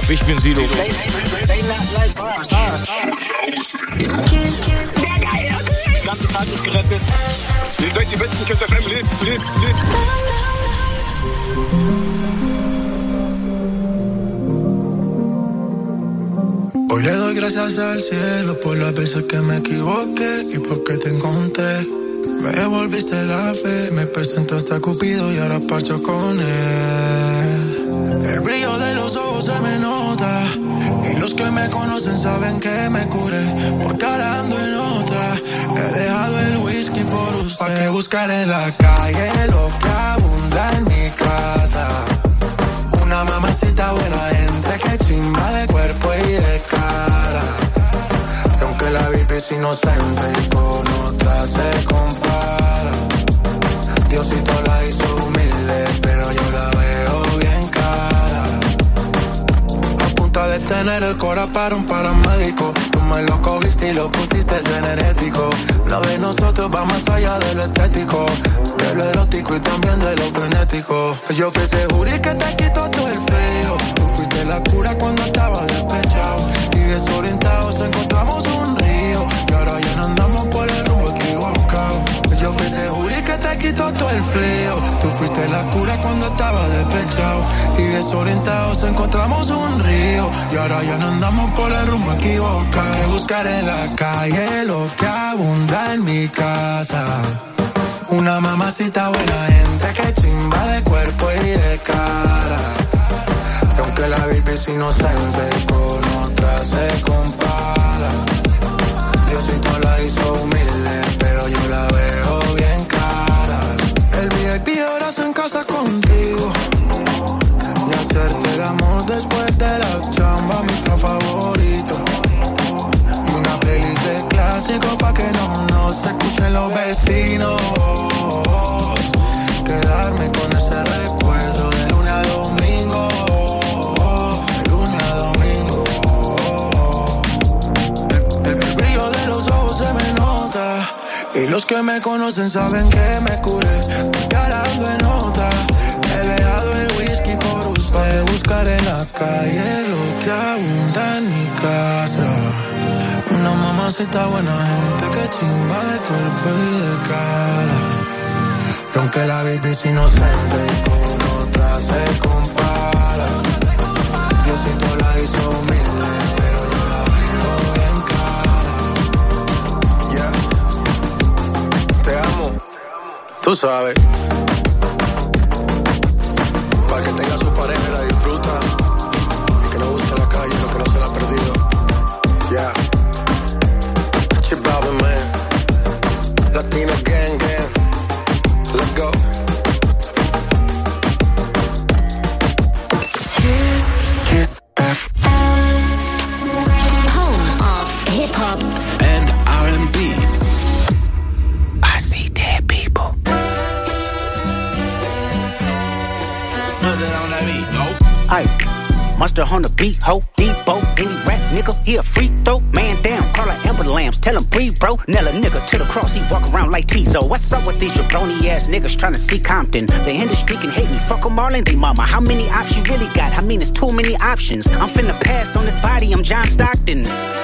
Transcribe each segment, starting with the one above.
Ich bin Sido. Ganze Tag ist gerettet. Ihr seid die besten Kids FM. Lebt. Hoy le doy gracias al cielo por las veces que me equivoqué y porque te encontré. Me devolviste la fe, me presentaste a Cupido y ahora parcho con él. El brillo de los ojos se me nota y los que me conocen saben que me curé, porque ahora ando en otra. He dejado el whisky por usted. ¿Pa' qué buscar en la calle lo que abunda en mi casa? Una mamacita buena gente que chimba de cuerpo y de cara. Y aunque la VIP es inocente y con otra se compara, Diosito la hizo humilde, pero yo la veo bien cara. A punta de tener el cora para un paramédico. Tú me lo cogiste y lo pusiste energético. Lo de nosotros va más allá de lo estético, de lo erótico y también de lo frenético. Yo fui ese jury que te quitó todo el frío. Tú fuiste la cura cuando estaba despechado y desorientados encontramos un río. Y ahora ya no andamos por el rumbo equivocado. Yo fui ese jury que te quitó todo el frío. Tú fuiste la cura cuando estaba despechado y desorientados encontramos un río. Y ahora ya no andamos por el rumbo equivocado. Que buscar en la calle lo que abunda en mi casa. Una mamacita buena gente que chimba de cuerpo y de cara. Y aunque la VIP es inocente, con otra se compara. Diosito la hizo humilde, pero yo la veo bien cara. El VIP ahora se en casa contigo y hacerte el amor después de la chamba, mi plan favorito. Y una playlist de clásicos pa' que no se escuchen los vecinos. Quedarme con ese recuerdo de lunes a domingo. De lunes a domingo. El brillo de los ojos se me nota y los que me conocen saben que me curé, porque ahora ando en otra. He dejado el whisky por usted. Buscar en la calle lo que abunda en mi casa. Una mamacita buena gente que chimba de cuerpo y de cara. Y aunque la baby es inocente y con otra se compara, Diosito la hizo humilde, pero yo la veo bien cara. Yeah. Te amo, tú sabes. Para que tenga su pareja y la disfruta, y que no busque en la calle lo que no se le ha perdido. Yeah. Chip man. Latino gang. Let's go. Kiss FM. Home of hip hop and R&B. I see dead people. Aye, Mustard on the beat, ho, Debo, any rap nigga, he a free throw, man down, call her Amber Lambs, tell him breathe, bro, Nella nigga to the cross, he walk around like Tizo, what's up with these jabroni ass niggas trying to see Compton, the industry can hate me, fuck them all and they mama, how many options you really got, I mean it's too many options, I'm finna pass on this body, I'm John Stockton,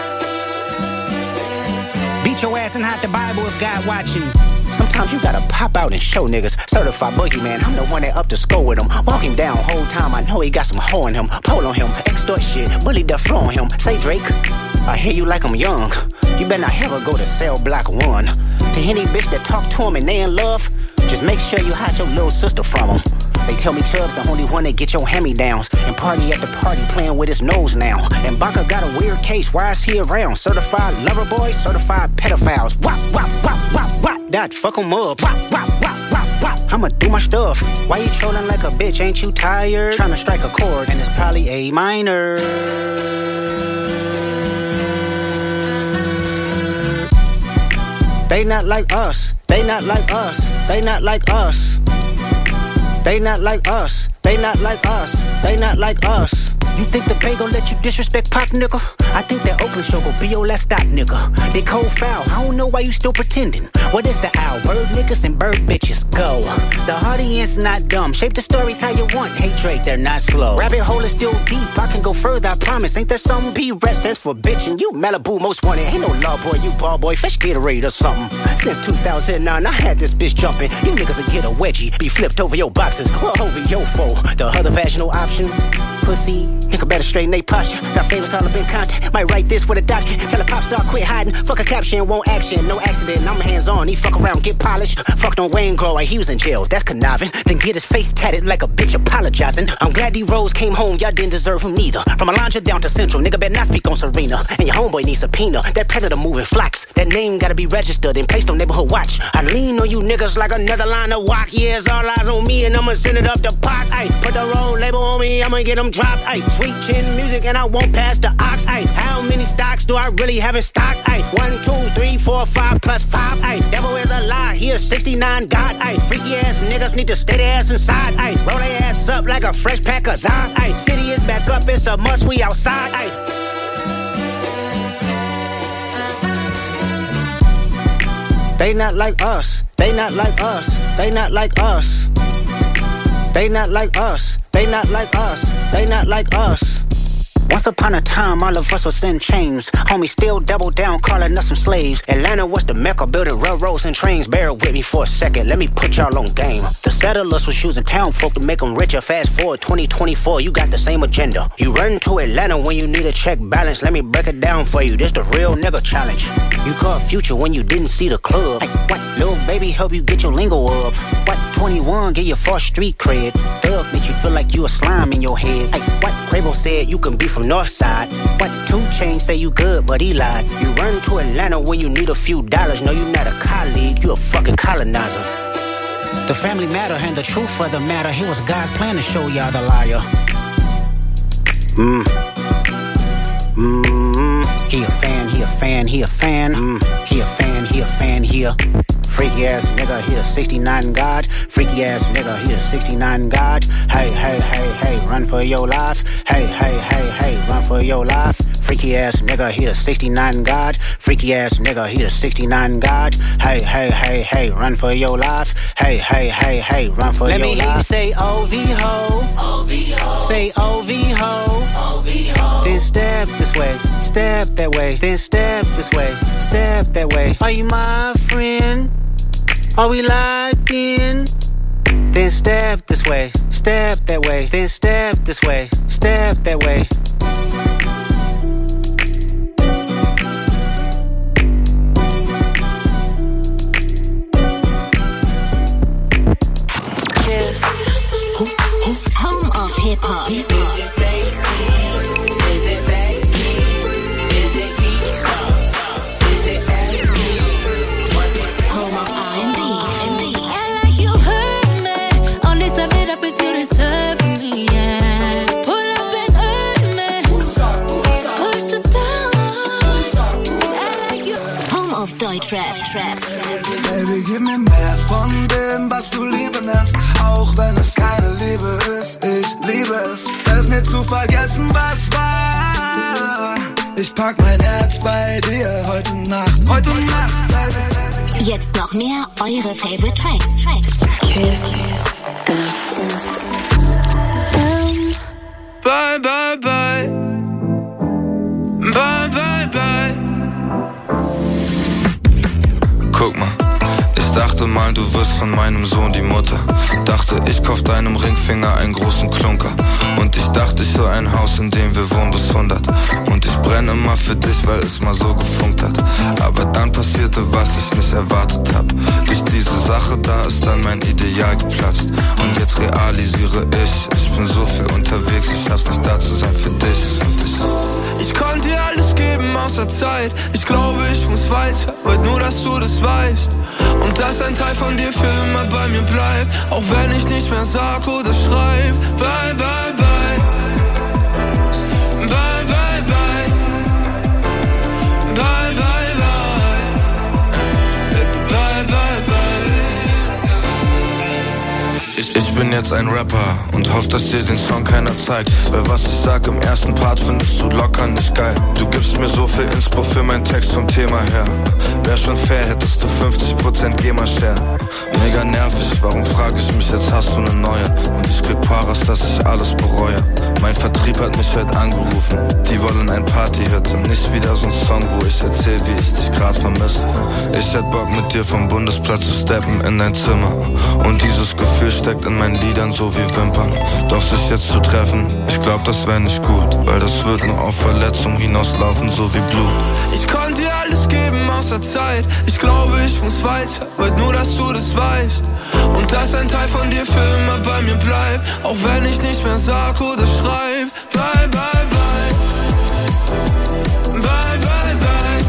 beat your ass and hide the Bible if God watching. Sometimes you gotta pop out and show niggas. Certified boogeyman, I'm the one that up to score with him. Walk him down whole time, I know he got some hoe in him. Pole on him, extort shit, bully the flow on him. Say Drake, I hear you like I'm young. You better not ever go to cell block 1. To any bitch that talk to him and they in love, just make sure you hide your little sister from him. They tell me Chubb's the only one that get your hand-me-downs and party at the party playing with his nose now. And Baca got a weird case, why is he around? Certified lover boys, certified pedophiles. Wop, wop, wop, wop, wop, that fuck him up. Wop, wop, wop, wop, wop, I'ma do my stuff. Why you trolling like a bitch, ain't you tired? Tryna strike a chord and it's probably A minor. They not like us, they not like us, they not like us. They not like us, they not like us, they not like us. You think the Bay gon' let you disrespect Pac, nigga? I think that Oakland show gon' be your last stop, nigga. They cold foul, I don't know why you still pretending. What is the owl? Bird niggas and bird bitches, go. The audience not dumb, shape the stories how you want. Hey Drake, they're not slow. Rabbit hole is still deep, I can go further, I promise. Ain't there something? P-Rest stands for bitchin'. You Malibu most wanted, ain't no love boy, you ball boy. Fish Gatorade or something. Since 2009, I had this bitch jumping. You niggas will get a wedgie, be flipped over your boxes, well over your foe. The other vaginal option, pussy, nigga better straighten they posture. Got famous all up in content, might write this with a doctrine. Tell a pop star quit hiding, fuck a caption, won't action. No accident, I'm hands on, he fuck around, get polished. Fucked on Wayne Grow, he was in jail, that's conniving. Then get his face tatted like a bitch apologizing. I'm glad D-Rose came home, y'all didn't deserve him neither. From Alondra down to Central, nigga better not speak on Serena. And your homeboy needs subpoena, that predator moving flocks. That name gotta be registered and placed on neighborhood watch. I lean on you niggas like another line of walk. Yeah, it's all eyes on me and I'ma send it up the pot. Ay, put the roll label on me, I'ma get them dropped. Ay, sweet chin music and I won't pass the ox. Ay, how many stocks do I really have in stock? Ay, 1, 2, 3, 4, 5 plus 5. Ay, devil is a lie, here 69 God. Ay, freaky ass niggas need to stay their ass inside. Ay, roll their ass up like a fresh pack of Zod. Ay, city is back up, it's a must, we outside. Ay. They not like us, they not like us, they not like us. They not like us, they not like us, they not like us. Once upon a time, all of us was in chains. Homie still double down, calling us some slaves. Atlanta was the mecca, building railroads and trains. Bear with me for a second, let me put y'all on game. The settlers was using town folk to make them richer. Fast forward 2024, you got the same agenda. You run to Atlanta when you need a check balance. Let me break it down for you, this the real nigga challenge. You caught Future when you didn't see the club. Hey, what? Lil' baby help you get your lingo up. What? 21 get your false street cred. Thug make you feel like you a slime in your head. Hey, what? Quavo said you can be from Northside. What? 2 Chainz say you good, but he lied. You run to Atlanta when you need a few dollars. No, you not a colleague, you a fucking colonizer. The family matter and the truth of the matter. It was God's plan to show y'all the liar. He a fan, he a fan, he a fan. He a fan, he a fan, he a freaky ass nigga, he a 69 God. Freaky ass nigga, he a 69 God. Hey, hey, hey, hey, run for your life. Hey, hey, hey, hey, run for your life. Freaky ass nigga, he a 69 God. Freaky ass nigga, he a 69 God. Hey, hey, hey, hey, run for your life. Hey, hey, hey, hey, run for your life. Let me hear you say OV-ho. OV-ho. Say OV-ho. OV-ho. Then step this way, step that way. Then step this way, step that way. Are you my friend? Are we locked in? Then step this way, step that way. Then step this way, step that way. Kiss. Home of hip hop. Baby, gib mir mehr von dem, was du Liebe nennst, auch wenn es keine Liebe ist. Ich liebe es, hilf mir zu vergessen, was war. Ich pack mein Herz bei dir heute Nacht, baby. Jetzt noch mehr eure Favorite Tracks. Kiss FM. Bye, bye, bye. Bye, bye, bye. Guck mal, ich dachte mal, du wirst von meinem Sohn die Mutter. Dachte, ich kauf deinem Ringfinger einen großen Klunker. Und ich dachte, ich soll ein Haus, in dem wir wohnen bis 100. Und ich brenne immer für dich, weil es mal so gefunkt hat. Aber dann passierte, was ich nicht erwartet hab. Durch diese Sache, da ist dann mein Ideal geplatzt. Und jetzt realisiere ich bin so viel unterwegs, ich schaff's nicht da zu sein für dich. Ich konnte dir alles geben außer Zeit. Ich glaube, ich muss weiter, wollt nur, dass du das weißt. Und dass ein Teil von dir für immer bei mir bleibt. Auch wenn ich nicht mehr sag oder schreib. Bye, bye, bye. Bye, bye, bye. Bye, bye, bye. Bye, bye, bye. Ich Ich bin jetzt ein Rapper und hoff, dass dir den Song keiner zeigt. Weil was ich sag im ersten Part findest du locker nicht geil. Du gibst mir so viel Inspo für meinen Text vom Thema her. Wär schon fair, hättest du 50% GEMA-Share. Mega nervig, warum frag ich mich, jetzt hast du ne neue. Und ich krieg Paras, dass ich alles bereue. Mein Vertrieb hat mich heute angerufen. Die wollen ein Party-Hit und nicht wieder so ein Song, wo ich erzähl, wie ich dich grad vermisse. Ich hätt Bock mit dir vom Bundesplatz zu steppen in dein Zimmer. Und dieses Gefühl steckt in meinen Liedern so wie Wimpern. Doch sich jetzt zu treffen, ich glaub, das wär nicht gut. Weil das wird nur auf Verletzung hinauslaufen, so wie Blut. Ich konnte dir alles geben außer Zeit. Ich glaube, ich muss weiter, wollt nur, dass du das weißt. Und dass ein Teil von dir für immer bei mir bleibt. Auch wenn ich nicht mehr sag oder schreib. Bye, bye, bye. Bye, bye, bye.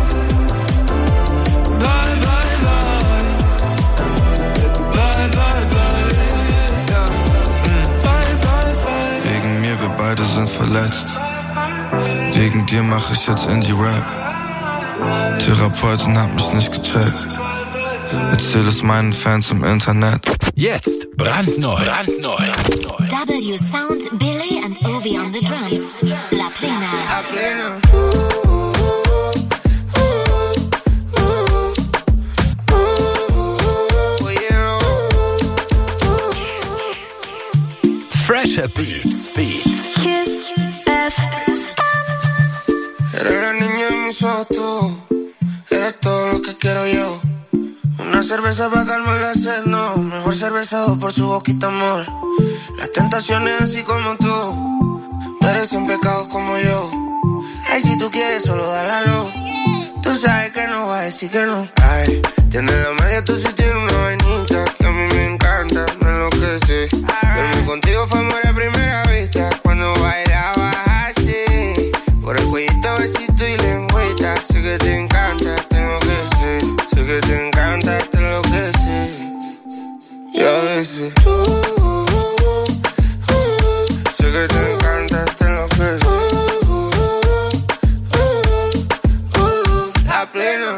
Bye, bye, bye. Bye, bye, bye. Ja. Bye, bye, bye. Wegen mir, wir beide sind verletzt. Wegen dir mach ich jetzt Indie-Rap. Therapeutin hat mich nicht gecheckt. Erzähl es meinen Fans im Internet. Jetzt brandneu. W Sound, Billy and Ovi on the drums. La Plena. La Plena. Fresher Beats. Kiss FM. Eres la niña de mis ojos, tú. Eres todo lo que quiero yo. Una cerveza para calmar la sed, no. Mejor cervezado por su boquita, amor. Las tentaciones así como tú merecen pecados como yo. Ay, si tú quieres solo dale la luz. Tú sabes que no vas a decir que no. Ay, tienes la media, tú sí tienes una vainita que a mí me encanta, me enloquece. Verme contigo fue amor a primera vista. Cuando bailabas así, por el cuellito, besito y lengüita. Sé que te encanta, tengo que ser. Sé que te encanta, te enloquece. Y a veces sé que te encanta, te enloquece. La Plena.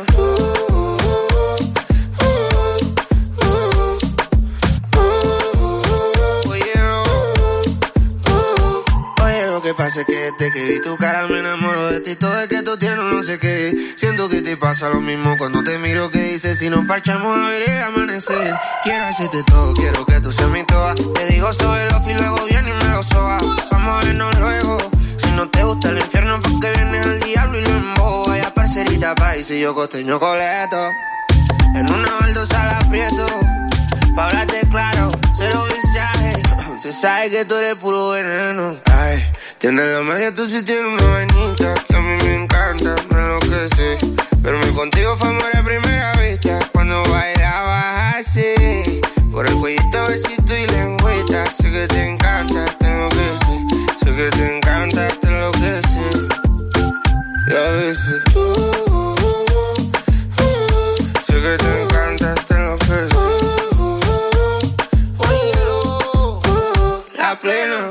Lo que pasa es que desde que vi tu cara me enamoro de ti. Todo es que tú tienes no sé qué. Siento que te pasa lo mismo cuando te miro. Que dices si nos parchamos a ver el amanecer. Quiero hacerte todo, quiero que tú seas mi toa. Te digo sobre los y luego viene y me lo soba. Vamos a vernos luego. Si no te gusta el infierno, porque vienes al diablo y lo embobo. Vaya parcerita país y yo costeño coleto. En una baldosa la aprieto. Pa' hablarte claro, cero visaje. Se sabe que tú eres puro veneno. Ay, tienes la media, tú sí tienes una vainita que a mí me encanta, me enloquece. Verme contigo fue amor a primera vista. Cuando bailabas así, por el cuellito, besito y lengüita. Sé que te encanta, tengo que ser. Sé que te encanta, te enloquece. Y a veces sé que te encanta, te enloquece. La Plena.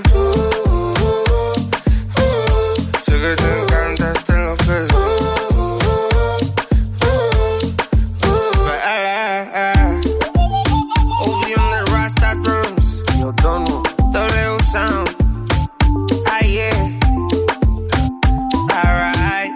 Sé que te encanta, te enloquece. Obi on the Rasta drums. Yo tono, W Sound. Ah yeah. Alright.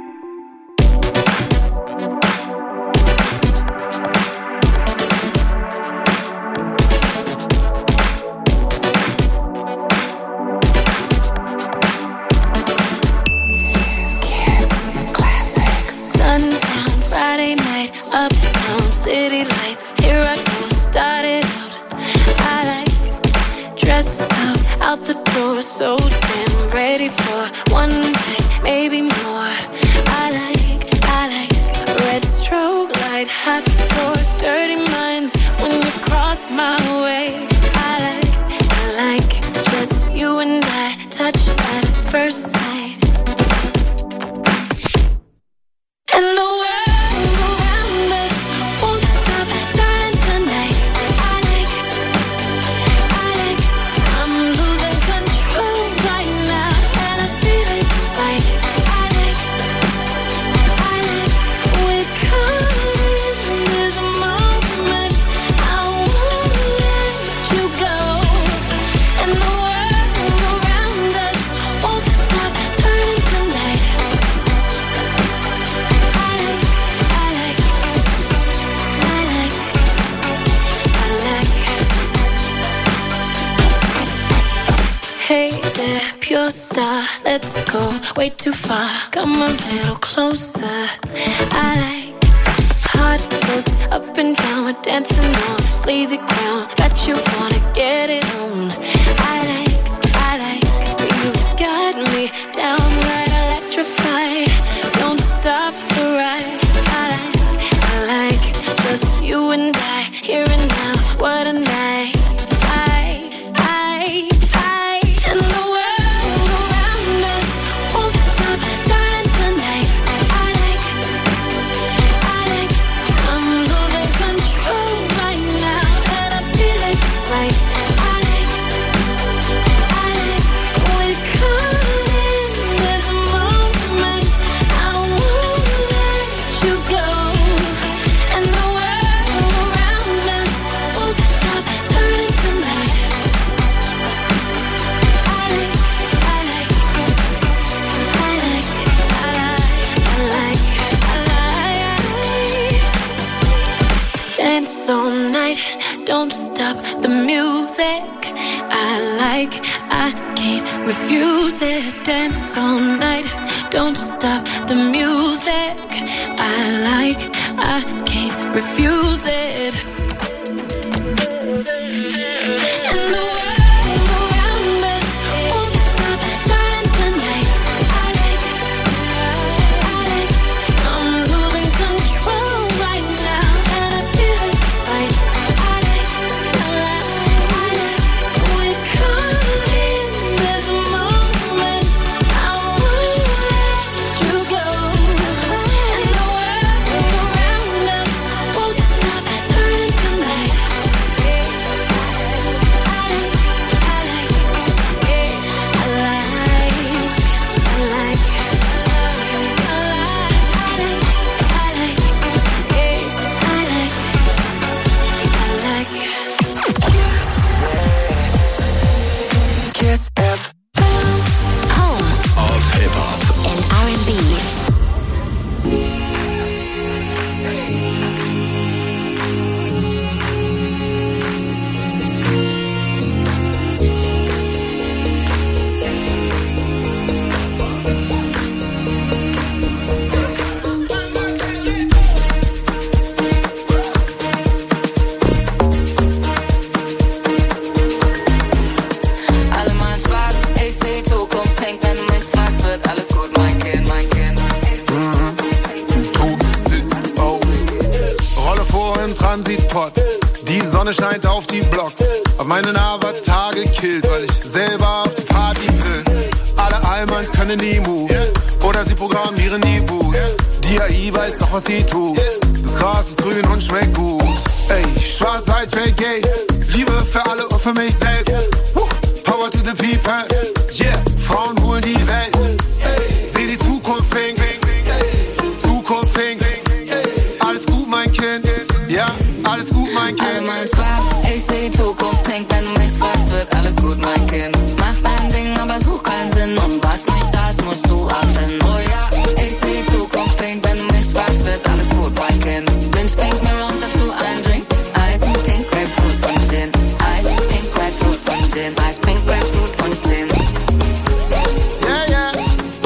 Sundown, Friday night, uptown, city lights. Here I go, started out. I like dressed up, out the door, so damn ready for one night, maybe more. I like red strobe light, hot floors, dirty minds. When you cross my way, I like just you and I, touch at first sight. And the world around us won't stop turning tonight. I like, I'm losing control right now, and I feel it's right. I like, star, let's go way too far. Come a little closer. I like hot looks up and down, we're dancing on sleazy ground. Bet you wanna get it on. I like, you've got me downright electrified. Don't stop the ride. I like, just you and I, here and now. What a night. And the world around us won't stop turning tonight. I like, I'm losing control right now, and I feel it's right. I like, we're caught in this moment. I won't let you go. And the world around us won't stop turning tonight. Dance all night, don't stop the music. I can't refuse it. Dance all night, don't stop the music. I can't refuse it. And the world around us won't stop turning tonight. I like, I'm losing control right now, and I feel it's right. I like, we're caught in this moment. I won't let you go. And the world around us won't stop turning tonight. Kiss F. Home Of Hip-Hop. and R&B. Alle mal schwarz, ich seh Zukunft pink, wenn du mich fragst, wird alles gut, mein Kind, mein Kind. Oh. Rolle vor im Transitpot. Die Sonne scheint auf die Blocks. Auf meinen Avatar gekillt, weil ich selber auf die Party will. Alle Allmanns können die Moves. Oder sie programmieren die Boots. Die AI weiß doch, was sie tut. Das Gras ist grün und schmeckt gut. Ey, schwarz-weiß, Reggae. Liebe für alle und für mich selbst. Power to the people. Yeah, Frauen holen die Welt. Seh die Zukunft pink. Zukunft pink. Alles gut, mein Kind. Ja, alles gut, mein Alle Kind. mal schwarz, ich seh Zukunft pink, wenn du mich fragst, wird alles gut, mein Kind. Mach dein Ding, aber such keinen Sinn, und was nicht da ist, musst du abfinden. Oh ja, ich seh Zukunft pink, wenn du mich fragst, wird alles gut, mein Kind. Bin's pink, mir und dazu ein Drink. Eis, Pink, Grapefruit und Gin. Eis, Pink, Grapefruit und Gin. Eis, Pink, Grapefruit und Gin. Yeah,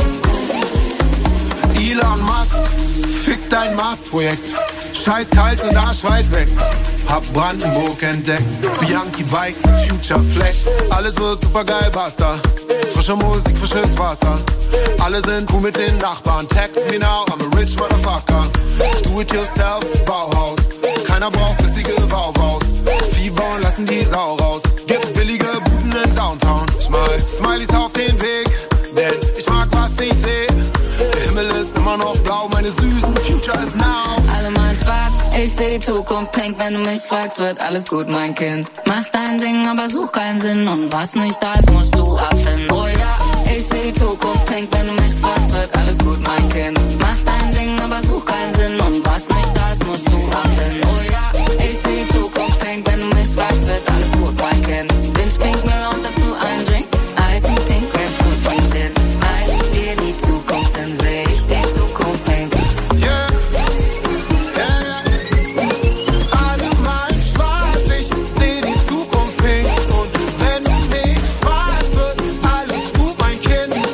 yeah. Elon Musk, fick dein Mars-Projekt. Scheiß kalt und Arsch weit weg. Hab Brandenburg entdeckt. Bianchi Bikes, Future Flex. Alles wird super geil, basta. Frische Musik, frisches Wasser. Alle sind cool mit den Nachbarn. Text me now, I'm a rich motherfucker. Do it yourself, Bauhaus. Keiner braucht bissige Bauhaus. Vieh bauen, lassen die Sau raus. Gibt billige Buden in Downtown. Ich mal Smileys auf den Weg, denn ich mag, was ich seh. Der Himmel ist immer noch blau, meine süßen Future is now. Alle mal schwarz, ich seh Zukunft pink, wenn du mich fragst, wird alles gut, mein Kind. Mach dein Ding, aber such keinen Sinn, und was nicht da ist, musst du abfinden. Oh ja, ich seh Zukunft pink, wenn du mich fragst, wird alles gut, mein Kind. Mach dein Ding, aber such keinen Sinn, und was nicht da ist, musst du abfinden. Oh ja, ich seh Zukunft pink, wenn du mich fragst, wird alles gut, mein Kind. Bin's pink, mir und dazu ein Drink. Eis, Pink, Grapefruit und Gin. All dir die Zukunft sind, seh ich die Zukunft pink. Yeah. Alle mal schwarz, ich seh die Zukunft pink. Und wenn du mich fragst, wird alles gut, mein Kind.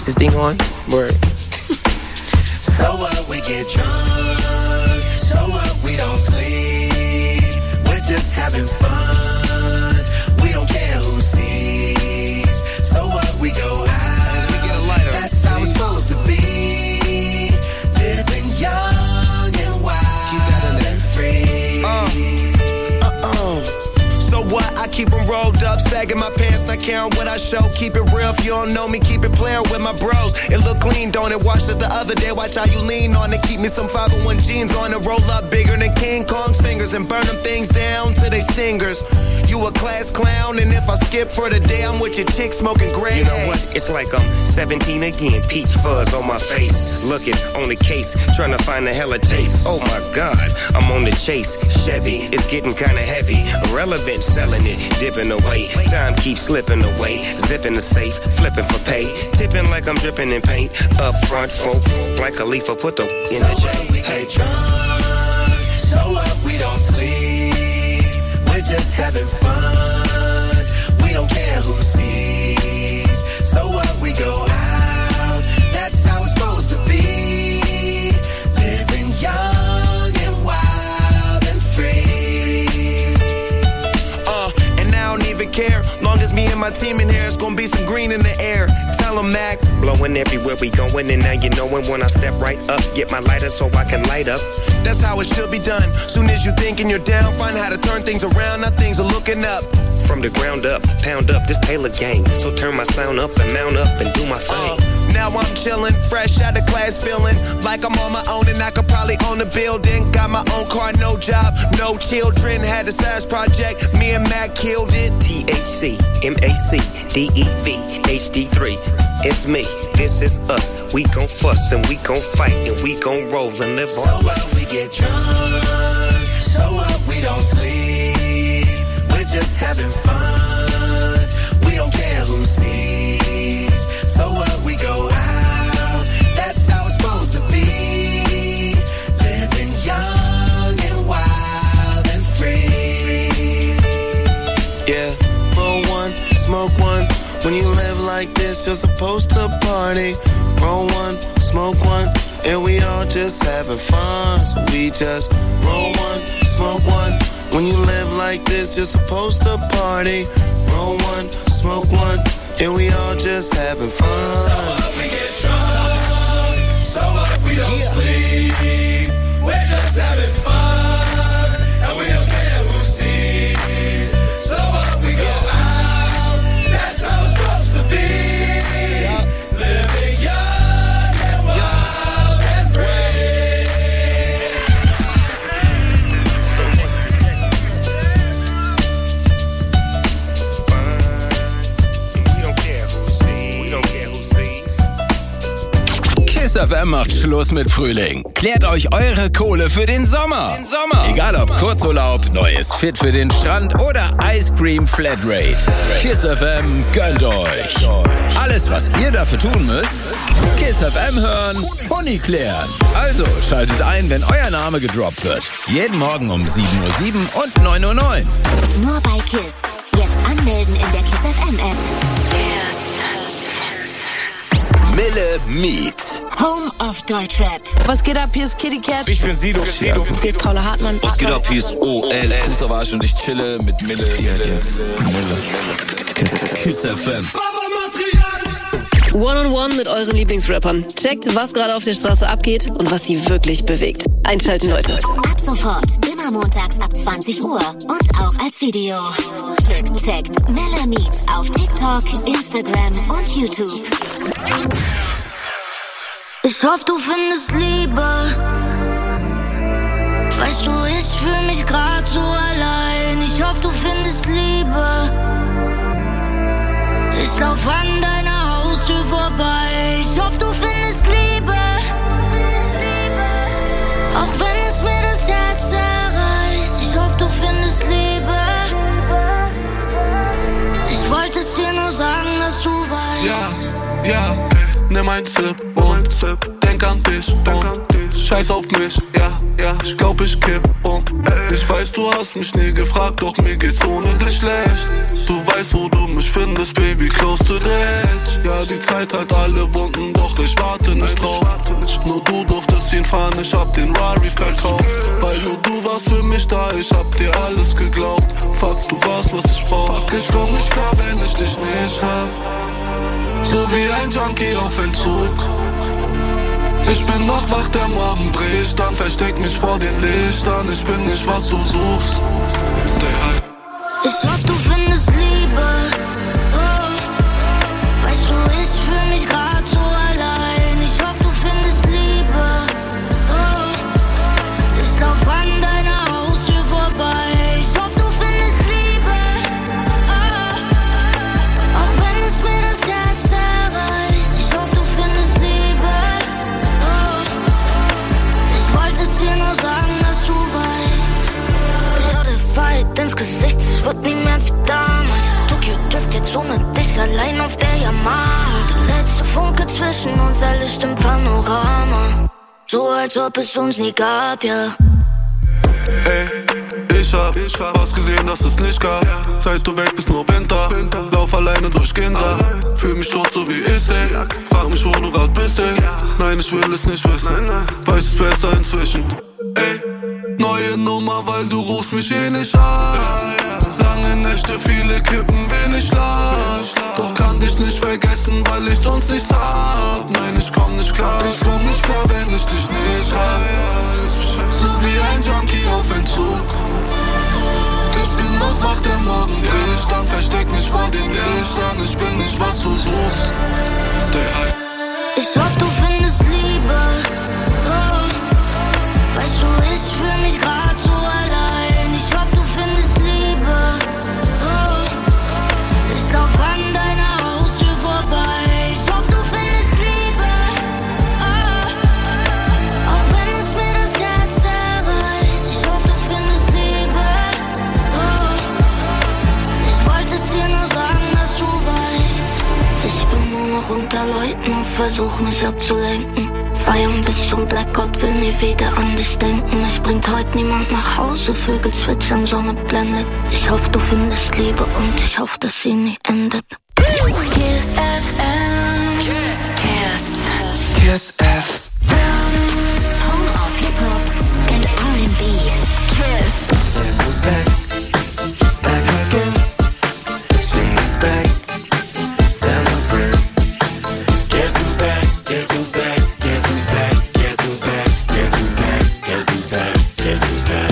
Is this thing on? Word. So what, we get drunk. So what, we don't sleep. We're just having fun. We don't care who sees. So what, we go out. We get a lighter. That's how it's supposed to be. Living young and wild. Keep that in there. And free. So what? I keep them rolled up, sagging my pants, not caring what I show. Keep it real, if you don't know me, keep it playing with my bros. It look clean, don't it? Watched it the other day, watch how you lean on it. Keep me some 501 jeans on it, roll up bigger than King Kong's fingers and burn them things down to they stingers. You a class clown, and if I skip for the day, I'm with your chick smoking gray. You know what? It's like I'm 17 again, peach fuzz on my face. Looking on the case, trying to find a hella taste. Oh my God, I'm on the chase. Chevy, it's getting kinda heavy. Irrelevant, selling it, dipping away. Time keeps slipping away. Zipping the safe, flipping for pay. Tipping like I'm dripping in paint. Up front, folk, like a leaf, put the in the J. We get drunk. So up, we don't sleep. We're just having fun. We don't care who sees. So what, we go out. That's how it's supposed to be. Living young and wild and free. And I don't even care. Long as me and my team in here, it's gonna be some green in the air. Tell 'em, Mac. Blowing everywhere we going, and now you knowin' when I step right up. Get my lighter so I can light up. That's how it should be done. Soon as you thinking you're down, find how to turn things around. Now things are looking up. From the ground up, pound up this Taylor gang. So turn my sound up and mount up and do my thing. Now I'm chillin', fresh out of class, feeling like I'm on my own and I could probably own a building. Got my own car, no job, no children. Had a science project, me and Mac killed it. THC, MAC, DEV, HD3. It's me, this is us. We gon' fuss and we gon' fight and we gon' roll and live our life. So we get drunk. So up, we don't sleep. We're just having fun. We don't care who sees. So what, we go out. That's how it's supposed to be. Living young and wild and free. Yeah, roll one, smoke one. When you live like this, you're supposed to party. Roll one, smoke one, and we all just having fun. So we just roll one, smoke one. When you live like this, you're supposed to party. Roll one, smoke one, and we all just having fun. So up, we get drunk. So up, we don't sleep. We're just having fun, and we don't care who sees. So up, we go out. That's how it's supposed to be. Living young and wild and free. We don't care who sees. We don't care who sees. Kiss FM macht Schluss mit Frühling. Klärt euch eure Kohle für den Sommer. Egal ob Kurzurlaub, neues Fit für den Strand oder Ice Cream Flatrate. Kiss FM gönnt euch. Alles, was ihr dafür tun müsst, Kiss FM hören, Pony klären. Also schaltet ein, wenn euer Name gedroppt wird. Jeden Morgen um 7:07 Uhr und 9:09 Uhr. Nur bei Kiss. Jetzt anmelden in der Kiss FM App. Mille Meet. Home of Deutschrap. Was geht ab? Hier ist Kitty Cat. Ich bin Sido. Hier ist Paula Hartmann. Was geht ab? Hier ist OL. Savage und ich chille mit Mille. Kiss FM. One-on-one mit euren Lieblingsrappern. Checkt, was gerade auf der Straße abgeht und was sie wirklich bewegt. Einschalten, Leute. Ab sofort, immer montags ab 20 Uhr und auch als Video. Checkt Mille Meets auf TikTok, Instagram und YouTube. Ich hoffe, du findest Liebe. Weißt du, ich fühl mich grad so allein. Ich hoffe, du findest Liebe. Ich lauf an deiner Haustür vorbei. Ich hoffe, du findest Liebe. Auch wenn es mir das Herz zerreißt. Ich hoffe, du findest Liebe. Ich wollte es dir nur sagen, dass du weißt. Ja, nimm ein Sip und denk an dich und scheiß auf mich, ja, ich glaub ich kipp um. Ich weiß, du hast mich nie gefragt, doch mir geht's ohne dich schlecht. Du weißt, wo du mich findest, Baby, close to the edge. Ja, die Zeit hat alle Wunden, doch ich warte nicht drauf. Nur du durftest ihn fahren, ich hab den Rari verkauft. Weil nur du warst für mich da, ich hab dir alles geglaubt. Fuck, du warst, was ich brauch. Ich komm nicht klar, wenn ich dich nicht hab. So wie ein Junkie auf Entzug. Ich bin noch wach, der Morgen bricht, dann versteck mich vor den Lichtern. Ich bin nicht, was du suchst. Stay high. Ich hoffe, du findest Liebe. Oh. Weißt du, ich fühl mich grad so allein. Ich hoffe, du findest Liebe. Oh. Ich lauf an deiner Haustür vorbei. Ich hoffe, du findest Liebe. Oh. Auch wenn es mir das Herz zerreißt. Ich hoffe, du findest Liebe. Oh. Ich wollte es dir nur sagen, dass du weißt. Schau dir weit ins Gesicht, es wird nie mehr wie damals. Tokio dürft jetzt ohne dich allein auf der Yamaha. Der letzte Funke zwischen uns, ein Licht im Panorama. So als ob es uns nie gab, ja. Ey, ich hab was gesehen, das es nicht gab. Seit du weg bist, nur Winter. Lauf alleine durch Ginza. Fühl mich tot, so wie ich, ey. Frag mich, wo du grad bist, ey. Nein, ich will es nicht wissen. Weiß es besser inzwischen. Ey, neue Nummer, weil du rufst mich eh nicht an. Lange Nächte, viele Kippen, wenig Schlaf. Doch kann dich nicht vergessen, weil ich sonst nichts hab. Nein, ich komm nicht klar. Ich komm nicht klar, wenn ich dich nicht hab. So wie ein Junkie auf Entzug. Ich bin noch wach, der Morgen bricht, dann versteck mich vor den Lichtern. Ich bin nicht, was du suchst. Stay high. Ich hoffe, du findest Liebe. Oh. Weißt du, ich fühl mich grad so allein. Ich hoffe, du findest Liebe. Oh. Ich lauf an deiner Haustür vorbei. Ich hoffe, du findest Liebe. Oh. Auch wenn es mir das Herz zerreißt. Ich hoffe, du findest Liebe. Oh. Ich wollte es dir nur sagen, dass du weißt. Ich bin nur noch unter Leuten und versuch mich abzulenken. Feiern bis zum Blackout, will nie wieder an dich denken. Es bringt heute niemand nach Hause, Vögel zwitschern, Sonne blendet. Ich hoffe, du findest Liebe und ich hoffe, dass sie nie endet. Kiss FM. Kiss. Kiss FM. Home of Hip-Hop and R&B. Kiss. Guess who's back? Back again. She's back. Tell a friend. Guess who's back? Guess who's back? Guess who's back? Guess who's back? Guess who's back? Guess who's back? Guess who's back?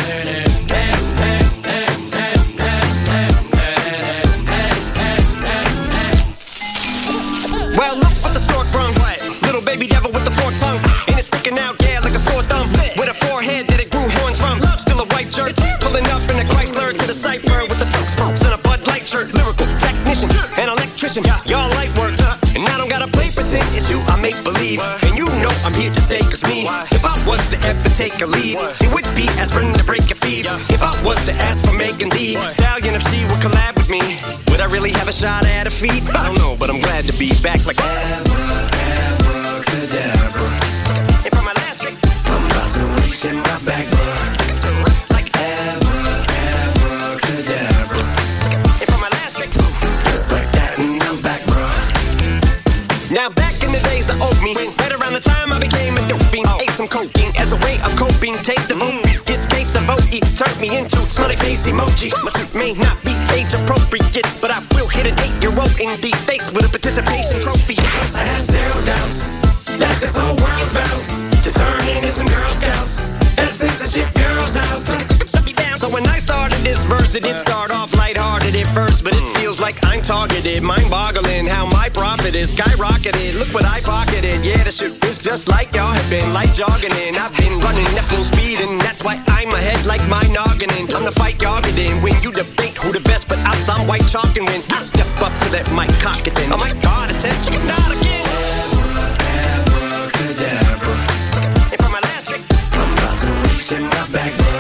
Well, look what the stork brung. Little baby devil with the forked tongue. And it's sticking out, yeah, like a sore thumb. With a forehead that it grew horns from. Still a white shirt. Pulling up in a Chrysler to the cypher with the folks pumps and a Bud Light shirt. Lyrical technician, an electrician. Y'all light work. And I don't gotta play pretend, it's you I make believe. And you know I'm here to stay, cause me, if I was to ever take a leave, it would be aspirin to break a fever. If I was to ask for Megan Thee Stallion, if she would collab with me, would I really have a shot at a feat? I don't know, but I'm glad to be back like Abracadabra. And for my last trick, I'm about to reach in my back, bruh. like Abracadabra. And for my last trick, Just like that and I'm back, bruh. now back in the days of old me, right around the time I became a dope fiend, ate some cocaine as a way of coping. Take the vote, get case of OE, turned me into smiley face emoji. My suit may not be age appropriate, but I will hit an 8-year-old in the face with a participation trophy. I have zero doubts that this whole world's bound to turn into some Girl Scouts and censorship girls out. So when I started this verse, it did start off lighthearted at first, but it feels like I'm targeted. Mind-boggling how my profit is skyrocketed. Look what I pocketed. Yeah, the shit is just like y'all have been, like jogging in. I've been running at full speed, and that's why I'm ahead like my noggin. Time to fight y'all get in. When you debate who the best, but I'm some white chalk, and when I step up to that mic, cock it then. Oh my God, attention, not again. Abracadabra. And for my last trick, I'm about to reach in my back, bruh.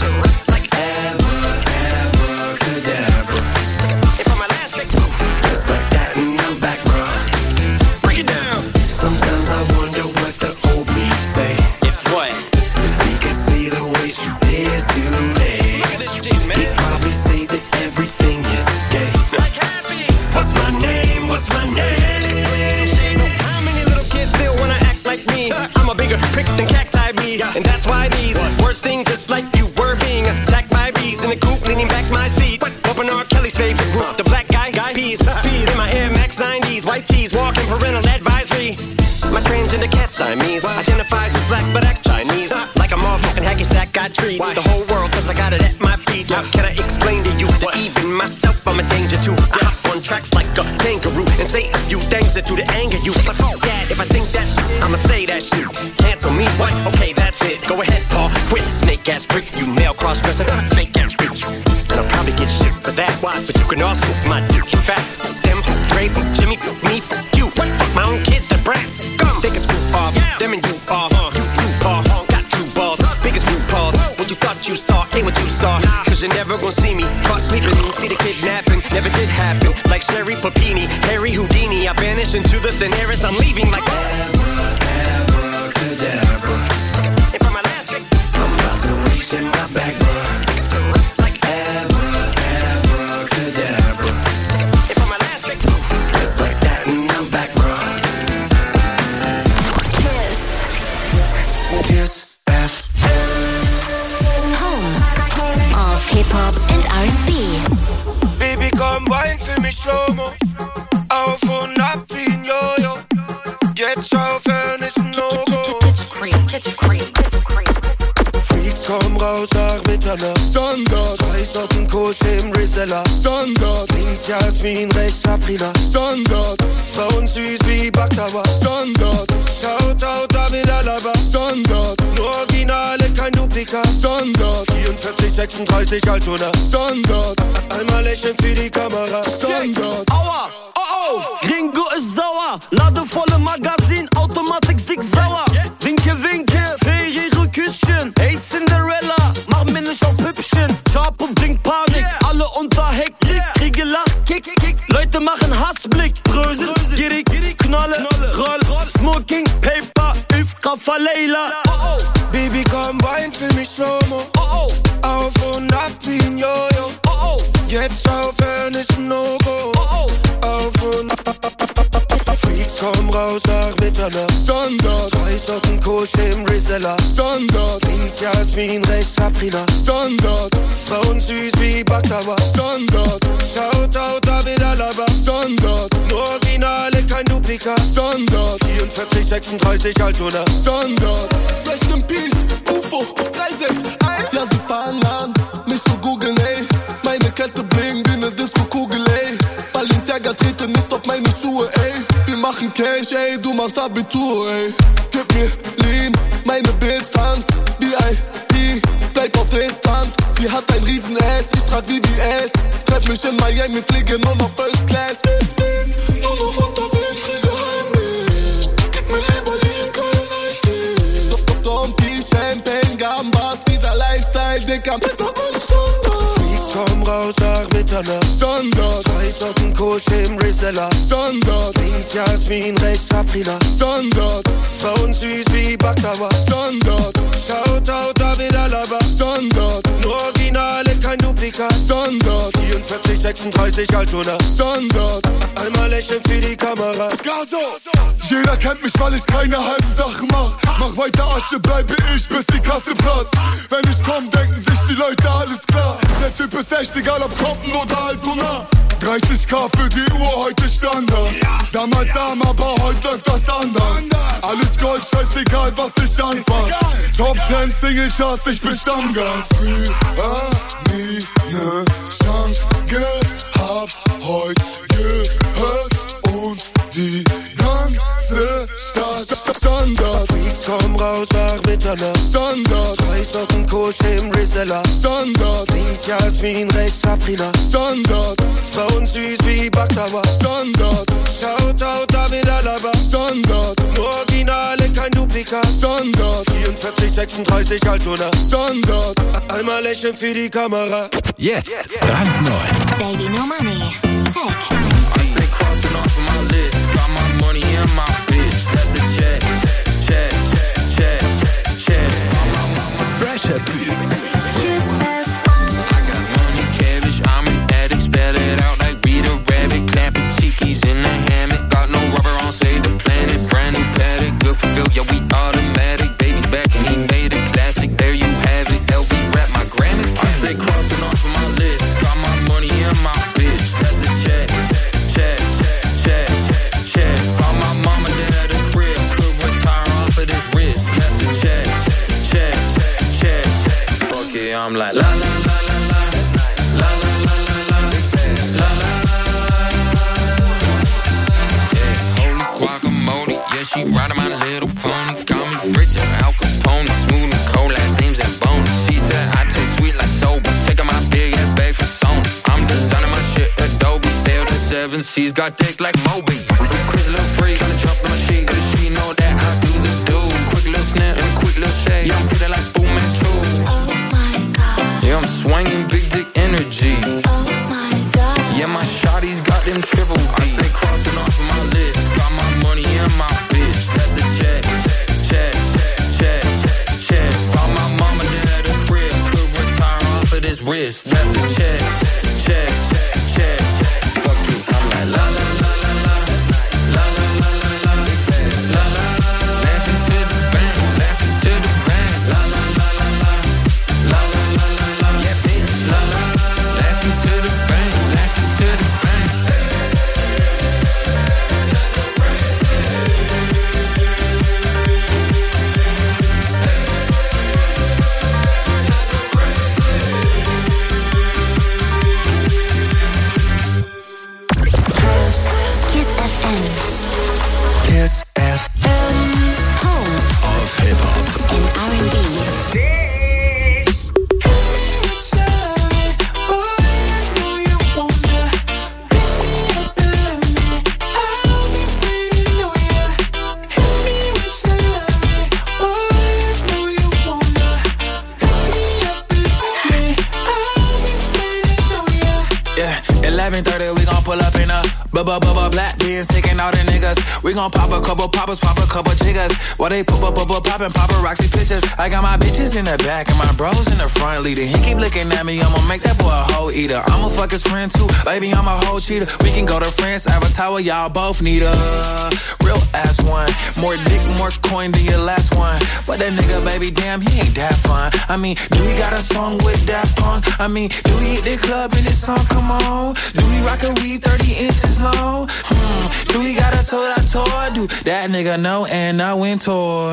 Abracadabra. and for my last trick, Just like that and I'm back, bruh. break it down. Sometimes I wonder what the old me say. If Siamese. Identifies as black but act Chinese. Like a motherfucking hacky sack, got treat the whole world cause I got it at my feet. How can I explain to you that even myself I'm a danger to? I hop on tracks like a kangaroo and say a few things that to the anger you. Like fuck that, if I think that shit, I'ma say that shit. Cancel me, what? Okay, that's it. Go ahead, Paul, quit. Snake ass prick, you male cross-dresser, fake ass bitch. And I'll probably get shit for that. Why? But you can also my dick in fact. Them, Dre, Jimmy, me, you. What? Fuck my own kids, that brat. Come, take a screw off. Them and you off. You too, Paul. Got two balls. Biggest blue paws. What you thought you saw ain't what you saw. Cause you're never gonna see me caught sleeping. See the kidnapping. Never did happen. Like Sherry Papini, Harry Houdini. I vanish into the thin air as I'm leaving like abracadabra. And for my last trick, I'm about to reach in my back, bruh. Like abracadabra. And for my last trick, just like that and I'm back, bruh. Kiss FM. Home of Hip-Hop and R&B. Baby, komm, wein für mich Slow-Mo. Auf und ab wie ein Jojo. Jetzt aufhören ist ein No-Go. Freaks, komm raus nach Mitternacht. Standard. 3 Socken Kusch im Reseller. Standard. Links Jasmin, rechts Aprila. Standard. Frauen süß wie Baklava. Standard. Shoutout David Alaba. Standard. Nur Originale, kein Duplikat. Standard. 44, 36 Altona. Standard. Einmal lächeln für die Kamera. Standard. Aua, oh oh, Gringo ist sauer. Ladevolle Magazin, Automatik sauer. Winke, winke, Ferriere Küsschen. Hey Cinderella, mach mir nicht auf Hübschen. Chapo bringt Panik, alle unter Hektik. Kriege Lachkick, Leute machen Hassblick. Brösel, Gierig, Knolle, Roll, Smoking, Paper, Üfka, Leila. Oh oh, Baby, komm, wein für mich Slow-Mo. Oh oh, auf und ab wie ein Jojo. Oh oh, jetzt aufhören ist ein No-Go. Oh oh, auf und ab. Freaks, komm raus nach Mitternacht. Standard. 3 Socken Kusch im Reseller. Standard. Links Jasmin, rechts Aprila. Standard. Frauen süß wie Baklava. Standard. Shoutout David Alaba. Standard. Nur Originale, kein Duplikat. Standard. 44, 36 Altona. Standard. Rest in Peace, UFO, 361. Ja, sie fahren an, nicht zu googeln, ey. Meine Kette bling wie ne Disco-Kugel, ey. Balenciaga trete nicht auf meine Schuhe, ey. Wir machen Cash, ey, du machst Abitur, ey. Gib mir Lean, meine Bitch tanzt, VIP, bleib auf Distanz. Sie hat ein riesen Ass, ich trag VVS. Treff mich in Miami, fliege nur noch First Class. Ich bin nur noch unterwegs, kriege Heimweh. Gib mir lieber Lean, kein Eisdee. Dompi, Champagne, Gambas, dieser Lifestyle, Dicker, mit der Freaks, komm raus nach Mitternacht. Standard. 3 Socken Kusch im Reseller. Standard. Links Jasmin, rechts Aprila. Standard. Frauen süß wie Baklava. Standard. Shoutout David Alaba. Standard. Nur Originale, kein Duplikat. Standard. 44, 36 Altona. Standard. Einmal lächeln für die Kamera. Gaso! Jeder kennt mich, weil ich keine halben Sachen mach. Mach weiter Asche, bleibe ich, bis die Kasse platzt. Wenn ich komm, denken sich die Leute, alles klar. Der Typ ist echt, egal ob Kompen oder Altona. 30k für die Uhr, heute Standard. Damals arm, aber heute läuft das anders. Alles Gold, scheißegal, was ich anfass. Top 10 Single-Charts, ich bin Stammgast. Früher nie ne Chance gehabt, heute gehört und die ganze Stadt. Standard. Freaks, komm raus nach Mitternacht. Standard. 3 Socken Kusch im Reseller. Standard. Links Jasmin, rechts Aprila. Standard. Frauen süß wie Baklava. Standard. Shoutout David Alaba. Standard. Nur Originale, kein Duplikat. Standard. 44, 36 Altona. Standard. Einmal lächeln für die Kamera. Jetzt brandneu. Baby No Money. Check. I stay crossing off of my list. Got my money and my bitch. That's a check, check, check, check. Fresher Beats. I got money, cabbage. I'm an addict. Spell it out like Rita Rabbit. Clapping cheekies in the hammock. Got no rubber on, save the planet. Brand new paddock, good for Phil. Yeah, we automatic. Baby's back and he made a classic. There you have it. LV rap, my granite. I stay crossing off of my list. Got my money and my bitch. That's a check, check, check, check. All my mama did at the crib. Could retire off yeah, I'm like la la la la la, la la la la la, la la. Yeah, holy guacamole, yeah, she riding my little pony. Call me Richard Al Capone, smooth and cold, last name's and bone. She said I taste sweet like soba, taking my big ass bag for Sony. I'm designing my shit Adobe, sailed in 7, she's got dick like Moby. Chris little free, tryna jump in my sheet, cause she know that I do the do. Quick little snap and quick little shade, yeah, I'm feeling like Fu Manchu. Oh my God. Yeah, I'm swinging big dick energy. Oh my God. Yeah, my shawty's got them triple B. I stay crossing off of my list, got my money and my bitch. That's a check, check, check, check. Bought my mama dad a crib, could retire off of this wrist. That's a check, check, check. Fuck you, I'm like la la la la la, la la la la la, la la. Laughing to the bank, laughing to the bank, la la la la la, la la la la la, yeah bitch, la la. Laughing to the bank, laughing to the bank. Kiss FM. Kiss FM. Home of Hip Hop and R&B. Yeah, 11:30, we gon' pull up in a black beans, taking all the niggas. We gon' pop a couple poppers, pop a couple jiggers. While they poppin' paparazzi pictures. I got my bitches in the back and my bros in the front leading. He keep looking at me, I'ma make that boy a hoe eater. I'ma fuck his friend too, baby, I'm a whole cheater. We can go to France, Avatar, y'all both need a real ass one. More dick, more coin than your last one. But that nigga, baby, damn, he ain't that fun. I mean, do he got a song with Daft Punk? I mean, do he hit the club in his song? Come on. Do he rock a weed 30 inches long? Do he got a soul I tour? Do that nigga know and I went tour.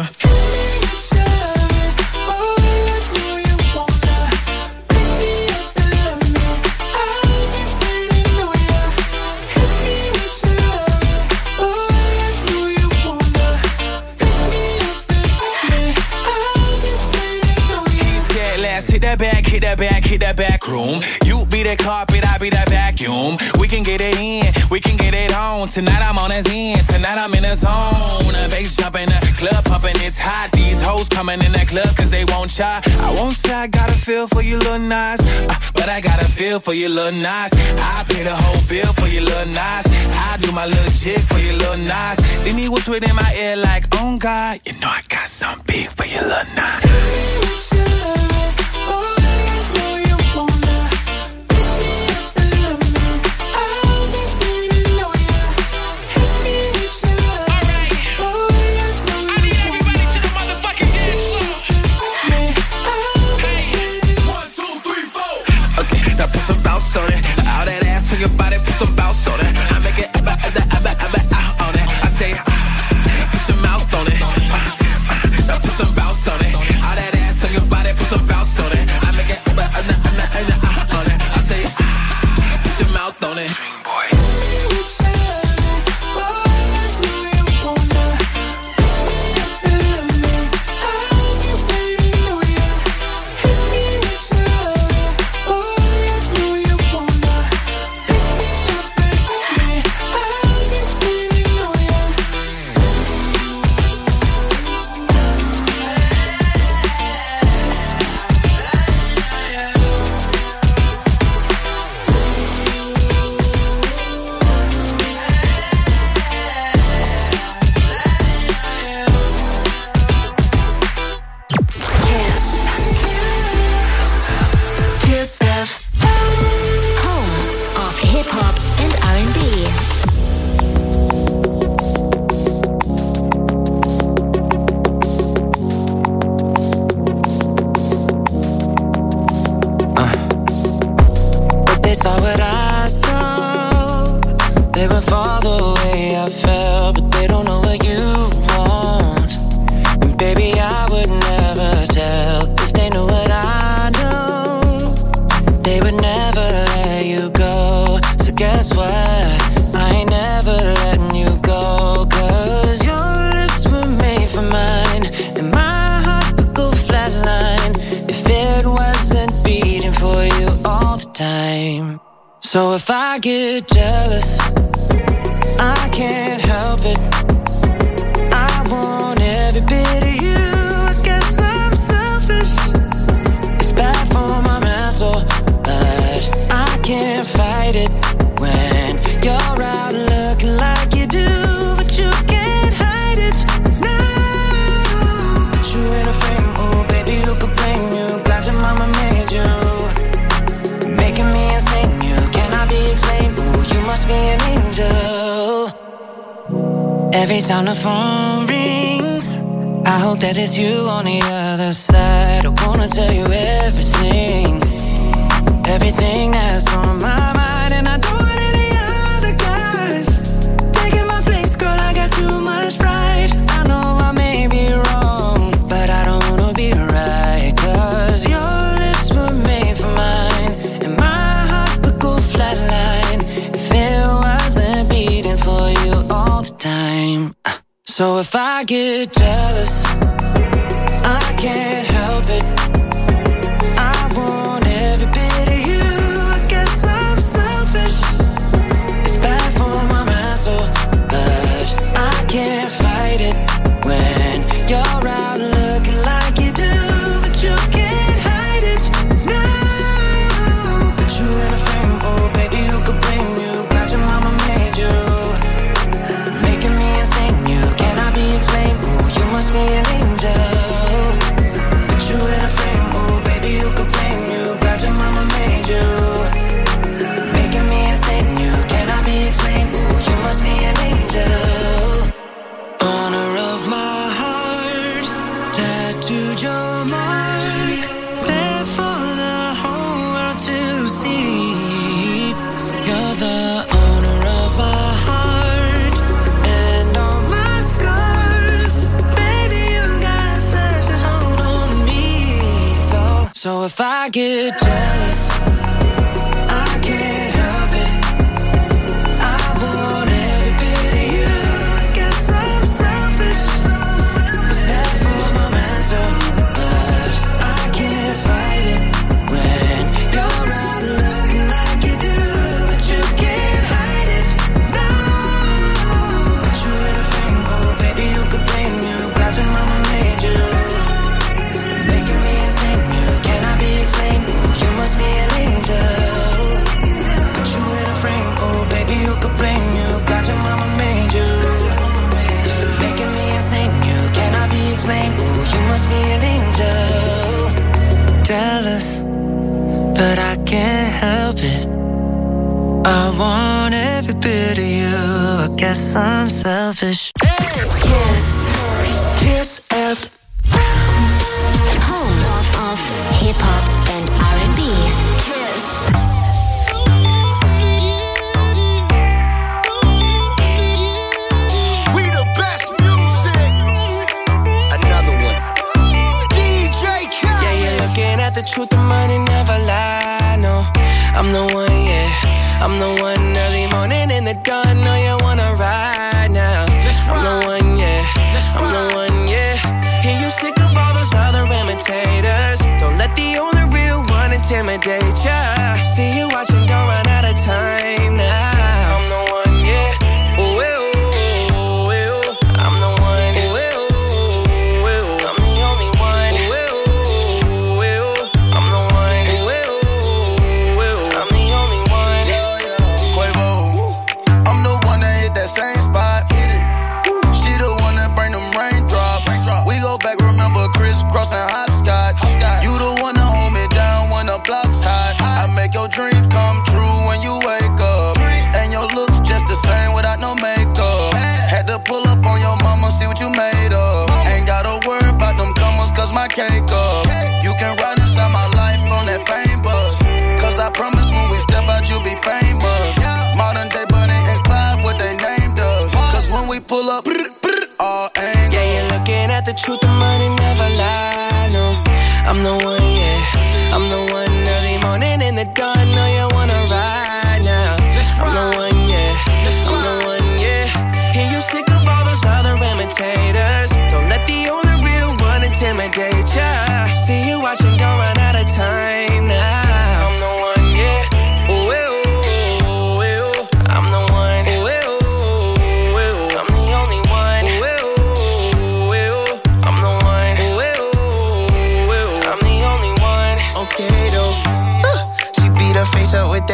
Hit that back room. You be the carpet, I be that vacuum. We can get it in, we can get it on. Tonight I'm on his end, tonight I'm in the zone. The bass jumping, the club pumping, it's hot. These hoes coming in that club cause they won't try. I won't say I got a feel for you little nice, but I got a feel for you little nice. I pay the whole bill for you little nice. I do my little jig for you little nice. Then he whispered in my ear like, oh God, you know I got something big for you little nice. On it, all that ass on your body, put some bounce on it. I make it out on it. I say, put your mouth on it. Now put some bounce on it. All that ass on your body, put some bounce on it. I make it out on it. I say, put your mouth on it. Baby, I would never tell if they knew what I know. So if I get jealous, I can't help it. I want every bit of you. I guess I'm selfish. It's bad for my mental, but I can't fight it when you're out looking like you do, but you can't hide it. No, put you in a frame. Oh, baby, who could blame you? Glad your mama made you, making me insane. You cannot be explained. Oh, you must be an angel. Every time the phone rings, I hope that it's you on the other side. I wanna tell you everything, everything that's on my mind, and I don't want any other guys taking my place, girl. I got too much pride. I know I may be wrong, but I don't wanna be right, 'cause your lips were made for mine, and my heart would go flatline if it wasn't beating for you all the time. So if I get jealous, I can't help it. I want every bit of you. I guess I'm selfish. It's bad for my mental, but I can't fight it when you're out looking like you do, but you can't hide it. No, put you in a frame. Oh, baby, who could blame you? Glad your mama made you, making me insane. You cannot be explained. Oh, you must be an angel. Put you in a frame. Oh, baby, who could blame you? Glad your mama made you, making me insane. You cannot be explained. Oh, you must be an angel. Honor of my heart, tattooed your mark, there for the whole world to see. You're the owner of my heart and all my scars. Baby, you got such a hold on me. So if I get jealous, I can't help it. I want every bit of you. I guess I'm selfish. It's bad for my mental, but I can't fight it when you're out looking like you do, but you can't hide it. No, put you in a frame. Oh, baby, who could blame you? Glad your mama made you, making me insane. You cannot be explained. Oh, you must be an angel. Put you in a frame. Oh, baby, who could blame you? Glad your mama made you, making me insane. You cannot be explained. Oh, you must be an angel. Jealous, but I can't help it. I want every bit of you. I guess I'm selfish. Kiss. Kiss FM. Home of hip hop and R&B. Kiss. We the best music. Another one. DJ Khaled. Yeah, you're looking at the truth, the money never lie. No, I'm the one, yeah. I'm the one early morning in the dawn. Know you wanna ride now. I'm the one, yeah. I'm the one, yeah. Hear you sick of all those other imitators. Don't let the only real one intimidate ya. See you watching, don't run out of time now. I'm the one, yeah. Ooh, ooh, ooh, ooh. I'm the one, ooh, ooh, ooh. I'm the only one, ooh, ooh, ooh. I'm the one, ooh, ooh, ooh. I'm the only one. Quavo, I'm the one that hit that same spot. Hit it. She the one that bring them raindrops. We go back, remember crisscross and hopscotch. You the one that hold me down when the block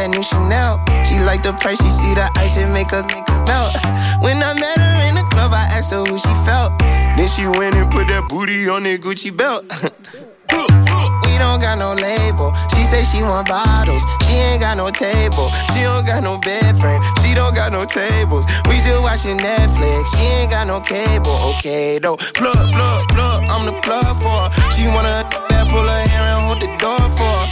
that new Chanel. She like the price, she see the ice and make her melt. When I met her in the club, I asked her who she felt. Then she went and put that booty on that Gucci belt. We don't got no label. She say she want bottles. She ain't got no table. She don't got no bed frame. She don't got no tables. We just watching Netflix. She ain't got no cable. Okay, though. Plug, plug, plug. I'm the plug for her. She wanna that pull her hair and hold the door for her.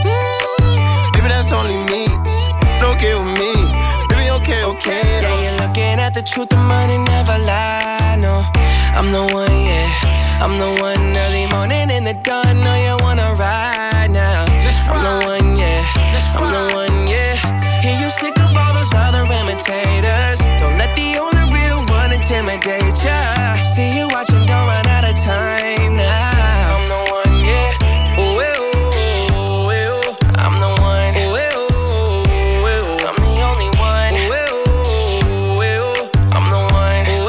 Baby, that's only me. Okay with me. Baby, okay, okay. Yeah, you're looking at the truth. The money never lie. No, I'm the one, yeah. I'm the one early morning in the dawn. Know you wanna ride now. I'm the one, yeah. I'm the one, yeah. Hear you sick of all those other imitators. Don't let the only real one intimidate ya. See you watching, don't run out of time now. I'm the one, yeah. Ooh, ooh, ooh, ooh. I'm the one. Ooh, ooh, ooh. I'm the only one. Ooh, ooh, ooh. I'm the one. Ooh,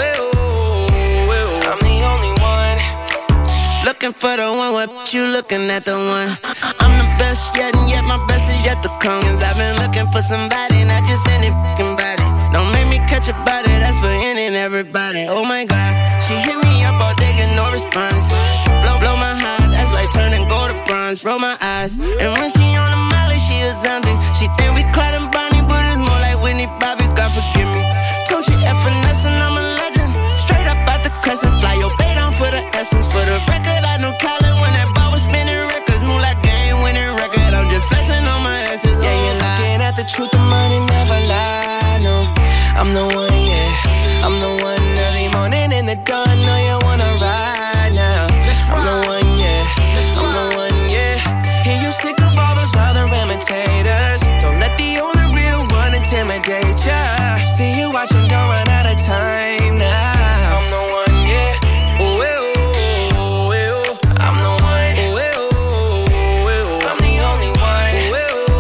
ooh, ooh. I'm the only one. Looking for the one, what you looking at the one? I'm the best yet, and yet my best is yet to come. Cause I've been looking for somebody, not just any fucking body. Don't make me catch a body, that's for any and everybody. Oh my God, she hit me up all day, get no response. Blow my heart, that's like turning gold to bronze. Roll my eyes, and when she on the molly, she a zombie. She think we Clyde and Bonnie, but it's more like Whitney Bobby, God forgive me. Don't you F finesse and I'm a legend. Straight up out the crescent, fly your bait on for the essence. For the record, I know Colin when that ball was spinning records. Move like game winning record, I'm just flexing on my asses. Yeah, you're looking at the truth, the money never lie, no. I'm the one, yeah. I'm the one early morning in the dawn. Know you wanna ride now. I'm the one, yeah. I'm the one, yeah. Hear you sick of all those other imitators. Don't let the only real one intimidate ya. See you watching, don't run out of time now. I'm the one, yeah. Ooh, ooh, ooh, ooh. I'm the one. Ooh, ooh, ooh. I'm the only one. Ooh,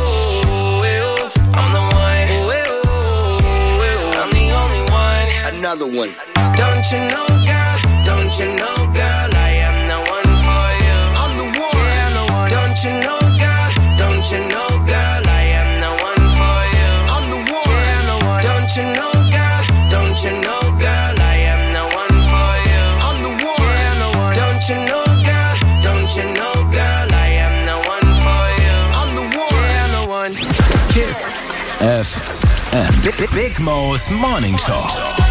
ooh, ooh. I'm the one. Ooh, ooh, ooh. I'm the only one. Another one. Don't you know, girl? Don't you know, girl? I am the one for you. I'm the one. Yeah, I'm the one. Don't you know, girl? Don't you know, girl? I am the one for you. I'm the one. Yeah, I'm the one. Don't you know, girl? Don't you know, girl? I am the one for you. I'm the one. Yeah, I'm the one. Don't you know, girl? Don't you know, girl? I am the one for you. I'm the one. Yeah, I'm the one. Kiss FM. Big Mo's Morning Show.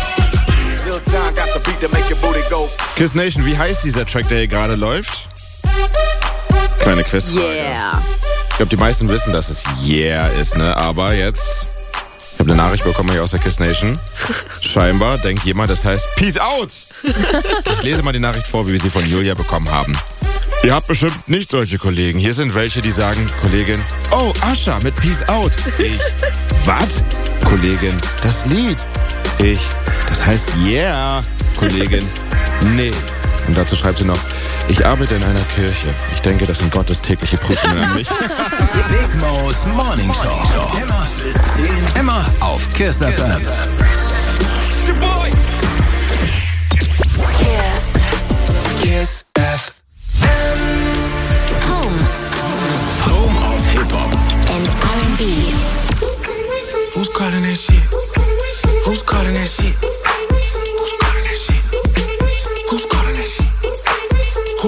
Kiss Nation, wie heißt dieser Track, der hier gerade läuft? Kleine Quizfrage. Yeah. Ich glaube, die meisten wissen, dass es Yeah ist, ne? Aber jetzt, ich habe eine Nachricht bekommen hier aus der Kiss Nation. Scheinbar denkt jemand, das heißt Peace Out. Ich lese mal die Nachricht vor, wie wir sie von Julia bekommen haben. Ihr habt bestimmt nicht solche Kollegen. Hier sind welche, die sagen, Kollegin, oh, Ascha mit Peace Out. Ich, was? Kollegin, das Lied. Ich, das heißt Yeah. Kollegin, nee. Und dazu schreibt sie noch, ich arbeite in einer Kirche. Ich denke, das sind Gottes tägliche Prüfungen an mich. Big Mo's Morning Show. Immer bis 10. Immer auf Kiss FM. Kiss FM. Home of Hip-Hop and R&B. Who's calling that shit? Who's calling that shit? Who's calling that shit? Who's calling that shit? Who?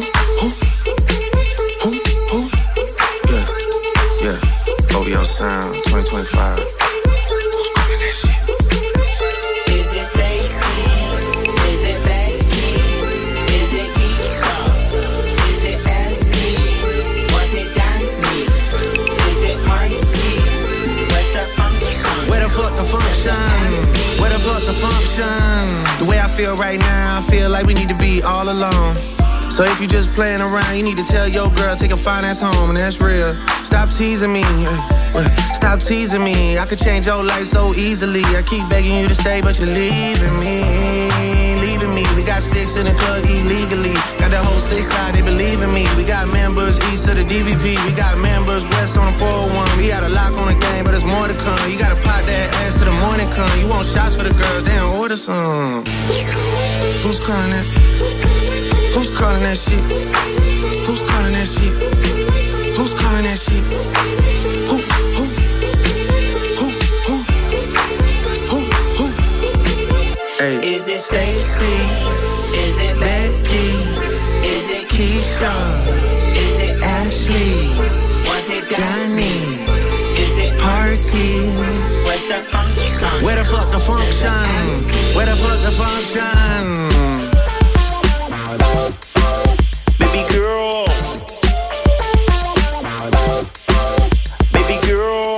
Yeah. OVO Sound 2025. Who's calling that shit? Is it Stacy? Is it Becky? Is it Keisha? Is it Andy? Was it Danny? Is it Marty? Where's the function? Where the fuck the function? Where the fuck the function? The way I feel right now, I feel like we need to be all alone. So if you just playing around, you need to tell your girl, take a fine ass home, and that's real. Stop teasing me, stop teasing me. I could change your life so easily. I keep begging you to stay, but you're leaving me, leaving me. We got sticks in the club illegally. Got the whole 6 side, they believe in me. We got members east of the DVP. We got members west on the 401. We got a lock on the game, but there's more to come. You gotta pop that ass till the morning come. You want shots for the girls, damn, order some. Who's calling that? Who's calling that shit? Who's calling that shit? Who's calling that shit? Who? Stacy? Is it Becky? Is it Keisha? Is it Ashley? Was it Danny? Is it Party? Where's the function? Where the fuck the function? Where the fuck the function? Baby girl. Baby girl.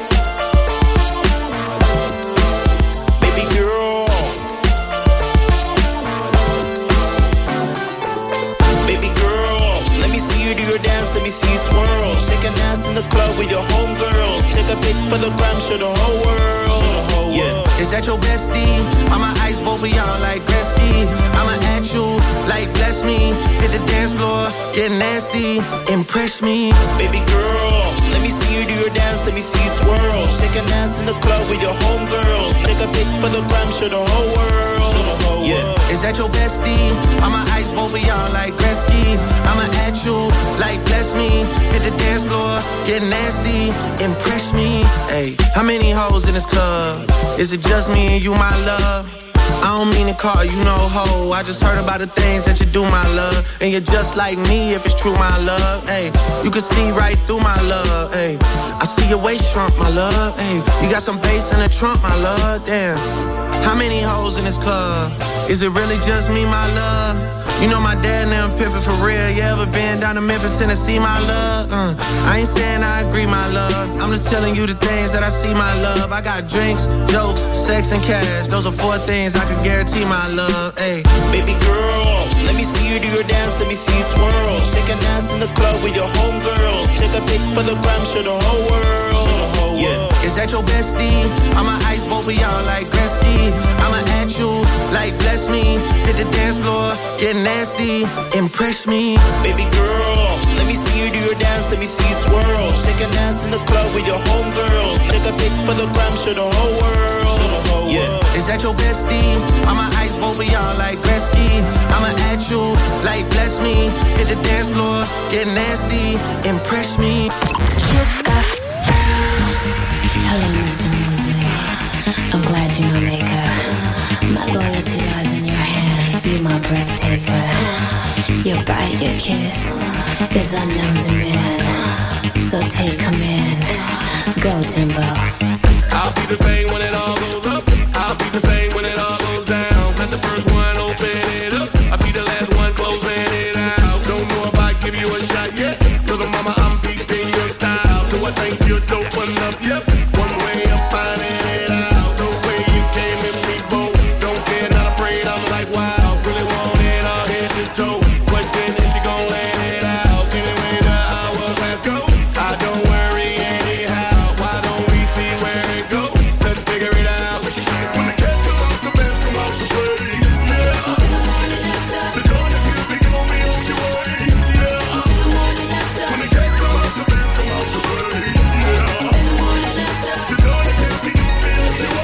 Baby girl. Baby girl. Let me see you do your dance, let me see you twirl. Shake and dance in the club with your homegirls. Take a pic for the gram, show the whole world. Yeah. Is that your bestie? I'ma ice both of y'all like Gretzky. I'ma at you like bless me. Hit the dance floor, get nasty, impress me. Baby girl, let me see you do your dance, let me see you twirl. Shake and dance in the club with your homegirls. Take a pic for the gram, show the whole world. Yeah. Is that your bestie? I'ma ice both of y'all like Gretzky. I'ma at you like bless me. Hit the dance floor, get nasty, impress me. Hey, how many hoes in this club? Is it just me and you, my love? I don't mean to call you no hoe. I just heard about the things that you do, my love. And you're just like me if it's true, my love. Hey, you can see right through my love. Hey, I see your waist shrunk, my love. Hey, you got some bass in the trunk, my love. Damn. How many hoes in this club? Is it really just me, my love? You know my dad and them pimpin' for real. You ever been down to Memphis, Tennessee, my love? I ain't saying I agree, my love. I'm just telling you the things that I see, my love. I got drinks, jokes, sex, and cash. Those are 4 things I can guarantee, my love. Hey, baby girl, let me see you do your dance, let me see you twirl. Shake and dance in the club with your homegirls. Take a pic for the gram, show the whole world. Yeah. Is that your bestie? I'ma ice both of y'all like Gretzky. I'ma at you like bless me. Hit the dance floor, get nasty, impress me. Baby girl, let me see you do your dance, let me see you twirl. Shake and dance in the club with your homegirls. Take a pic for the gram, show the whole world. Yeah. Is that your bestie? I'ma ice both of y'all like Gretzky. I'ma at you like bless me. Hit the dance floor, get nasty, impress me. Hello, Mr. Mosley. I'm glad you're my maker. My loyalty lies in your hands. You're my breath taker. Your bite, your kiss is unknown to men. So take command. Go, Timbo. I'll be the same when it all goes up. I'll be the same when it all goes down. Let the first one open it up. I'll be the last one closing it out. Don't know if I give you a shot yet. Cause mama, I'm peeping your style. Do I think you're dope enough? Yep. One way I'm finding it out. The way you came in me both. Don't care, not afraid. I'm like, wow. Really want it all head to toe. Question is she gon' let it out? Anyway, the hourglass go. I don't worry anyhow. Why don't we see where it goes? Let's figure it out. When the cats come out, the bands come out to play. Yeah. The dawn is here, we gon' be on your way. Yeah. When the cats come out, the bands come out to play. Yeah. The dawn is here, we gon' be on your way.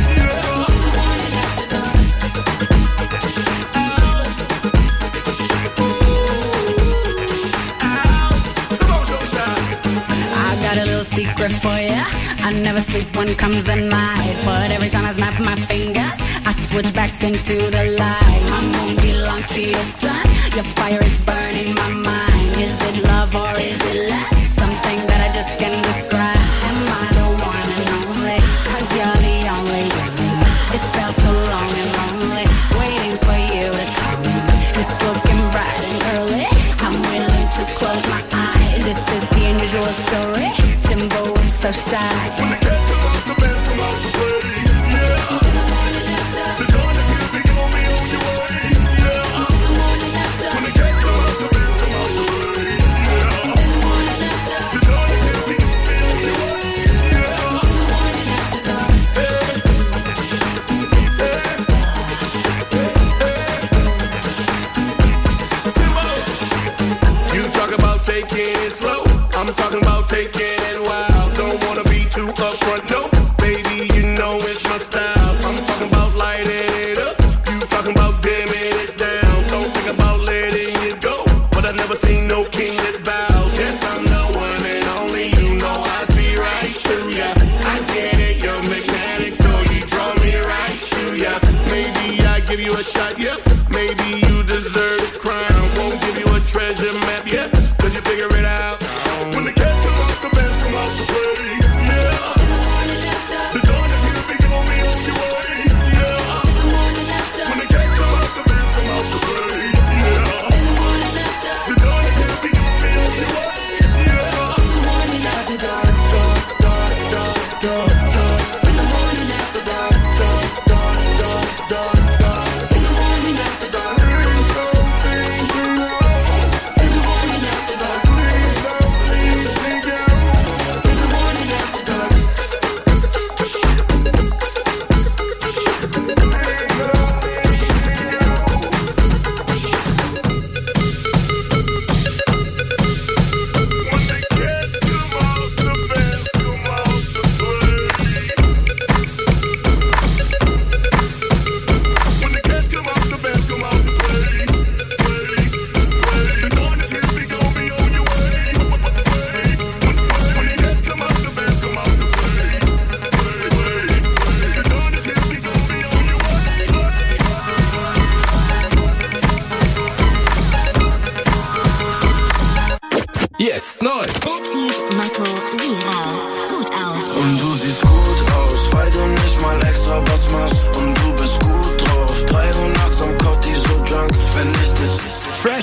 I got a little secret for ya. I never sleep when comes the night, but every time I snap my fingers, I switch back into the light. My moon belongs to your sun. Your fire is burning my mind. Is it love or is it less? Something that I just can't describe. Am I the one and only? Cause you're the only one. It felt so long and lonely, waiting for you to come. It's looking bright and early. I'm willing to close my eyes. This is the unusual story. Timbo is so shy. When the cats come out, the bands come out to play. Yeah. The dawn is here, we gon' be on your way. Yeah. When the cats come out, the bands come out to play. Yeah. The dawn is here, we gon' be on your way. You talk about taking it slow. I'm talking about taking it wild. Don't wanna be too upfront, no. Baby, you know it's my style. I'm talking about lighting it up. You talking about dimming it down. Don't think about letting it go. But I've never seen no king that bows. Yes, I'm the one and only. You know I see right through ya. I get it, you're magnetic, so you draw me right to ya. Maybe I give you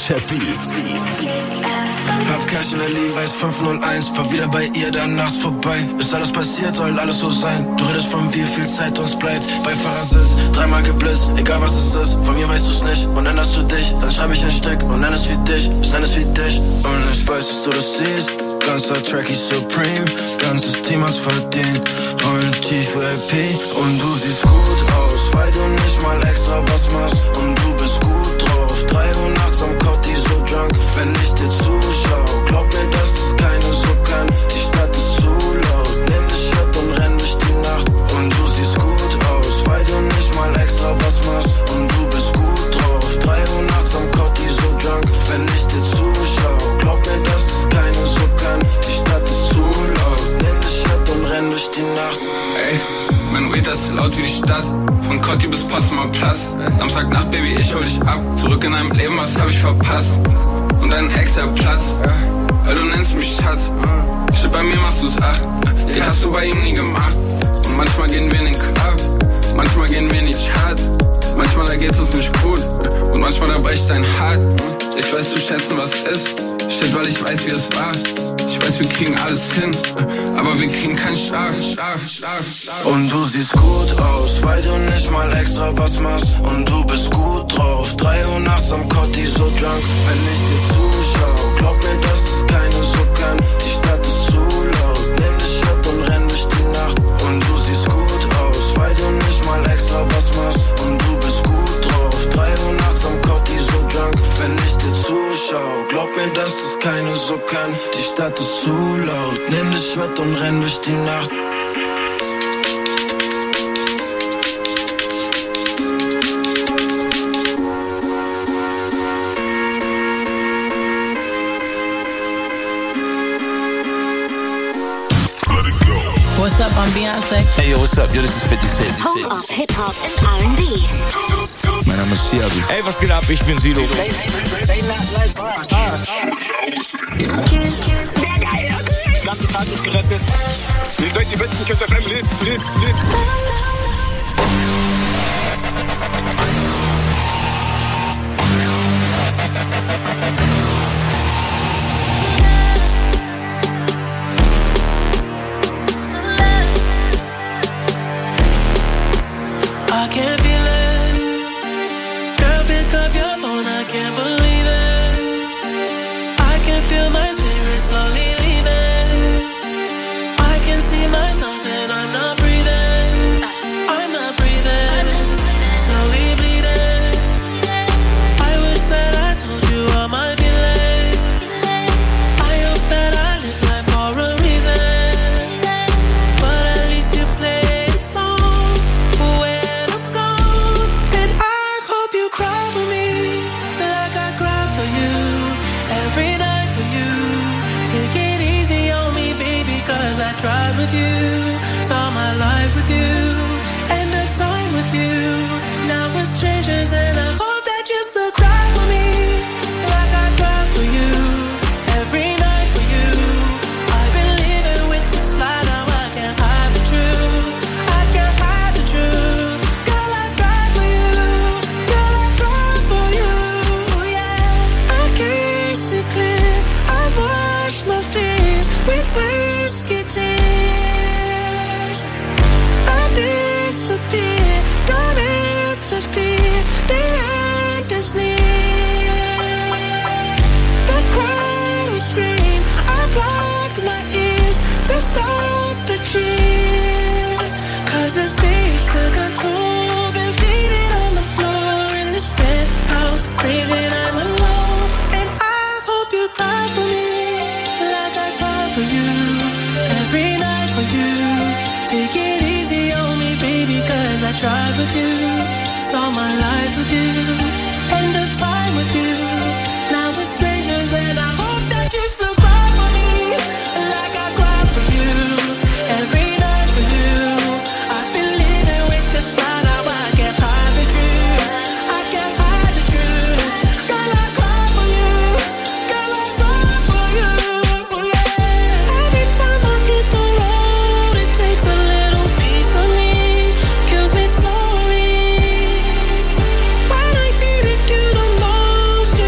Frische Beats. Hab Cash in der Levi's 501, fahr wieder bei ihr, dann nachts vorbei. Ist alles passiert, soll alles so sein. Du redest von wie viel Zeit uns bleibt. Beifahrersitz, dreimal geblitzt, egal was es ist. Von mir weißt du's nicht und änderst du dich. Dann schreib ich ein Stück und nenn es wie dich. Ich nenn es wie dich und ich weiß, dass du das siehst. Ganzer Track ist Supreme, ganzes Team hat's verdient. Rollen tief VIP und du siehst gut aus, weil du nicht mal extra was machst. Und du bist gut drauf, 3 Uhr nachts am Cotti so drunk. Wenn ich dir zuschau, glaub mir, dass das keine so kann. Die Stadt ist zu laut, nimm dich mit und renn durch die Nacht. Und du siehst gut aus, weil du nicht mal extra was machst. Und du bist gut drauf, 3 Uhr nachts am Cotti so drunk. Wenn ich dir zuschau, glaub mir, dass das keine so kann. Die Stadt ist zu laut, nimm dich mit und renn durch die Nacht. Ey, mein Weed ist laut wie die Stadt. Von Cotti bis Potsdamer Platz. Samstagnacht, Baby, ich hol dich ab. Zurück in deinem Leben, was hab ich verpasst? Und dein Ex, der Platz. Weil du nennst mich Schatz. Shit, bei mir machst du's 8. Die hast du bei ihm nie gemacht. Und manchmal gehen wir in den Club. Manchmal gehen wir in die Chart. Manchmal da geht's uns nicht gut. Und manchmal da bricht dein Hart. Ich weiß zu schätzen, was ist. Shit, weil ich weiß, wie es war. Ich weiß, wir kriegen alles hin, aber wir kriegen keinen Schlaf. Und du siehst gut aus, weil du nicht mal extra was machst. Und du bist gut drauf, 3 Uhr nachts am Cotti so drunk. Wenn ich dir zuschau, glaub mir, dass das keine so kann. Die Stadt ist zu laut, nimm dich mit und renn durch die Nacht. Und du siehst gut aus, weil du nicht mal extra was machst. Und du bist gut drauf, 3 Uhr nachts am Cotti so drunk. Wenn ich dir zuschau, glaub mir, dass das keine so kann. Die Stadt ist zu laut, nimm dich mit und renn durch die Nacht. What's up, I'm Beyonce. Hey, yo, what's up? Yo, this is 50 Cent. Home of Hip-Hop and R&B. Mein Name ist Siabi. Ey, was geht ab? Ich bin Sido. Ganze Tag ist gerettet. Ihr seid die besten Kids FM. Lebt. I can't feel it. Girl, pick up your phone, I can't believe it. I can feel my spirit slowly leaving. I can see myself and I'm not breathing. I'm not breathing. Slowly bleeding. I wish that I told you all my feelings. I hope that I live life for a reason. But at least you play a song when I'm gone. And I hope you cry for me like I cry for you. Every night for you. Take it easy on me, baby, cause I tried with you. Saw my life with you. End of time with you. Now we're strangers and I hope that you still cry for me like I cried for you. Every night for you. I've been living with this lie, now I can't hide the truth. I can't hide the truth. Girl, I cried for you. Girl, I cried for you. Yeah, I kiss it clear. I wash my fears with whiskey tears. I disappear, don't interfere. The end is near. The crowd will scream. I block my ears to stop the cheers. Cause the stage took a toll. Been faded on the floor in this penthouse. Freezing, I'm alone. And I hope you cry for me like I cry for you. Every night for you. Take it easy on me, baby, cause I tried with you. Saw my life with you. End of time with you. Now we're strangers and I hope that you still cry for me like I cry for you. Every night for you. I've been living with this lie, now I can't hide the truth. I can't hide the truth. Girl, I cry for you. Girl, I cry for you. Yeah. Every time I hit the road, it takes a little piece of me. Kills me slowly. When I needed you the most,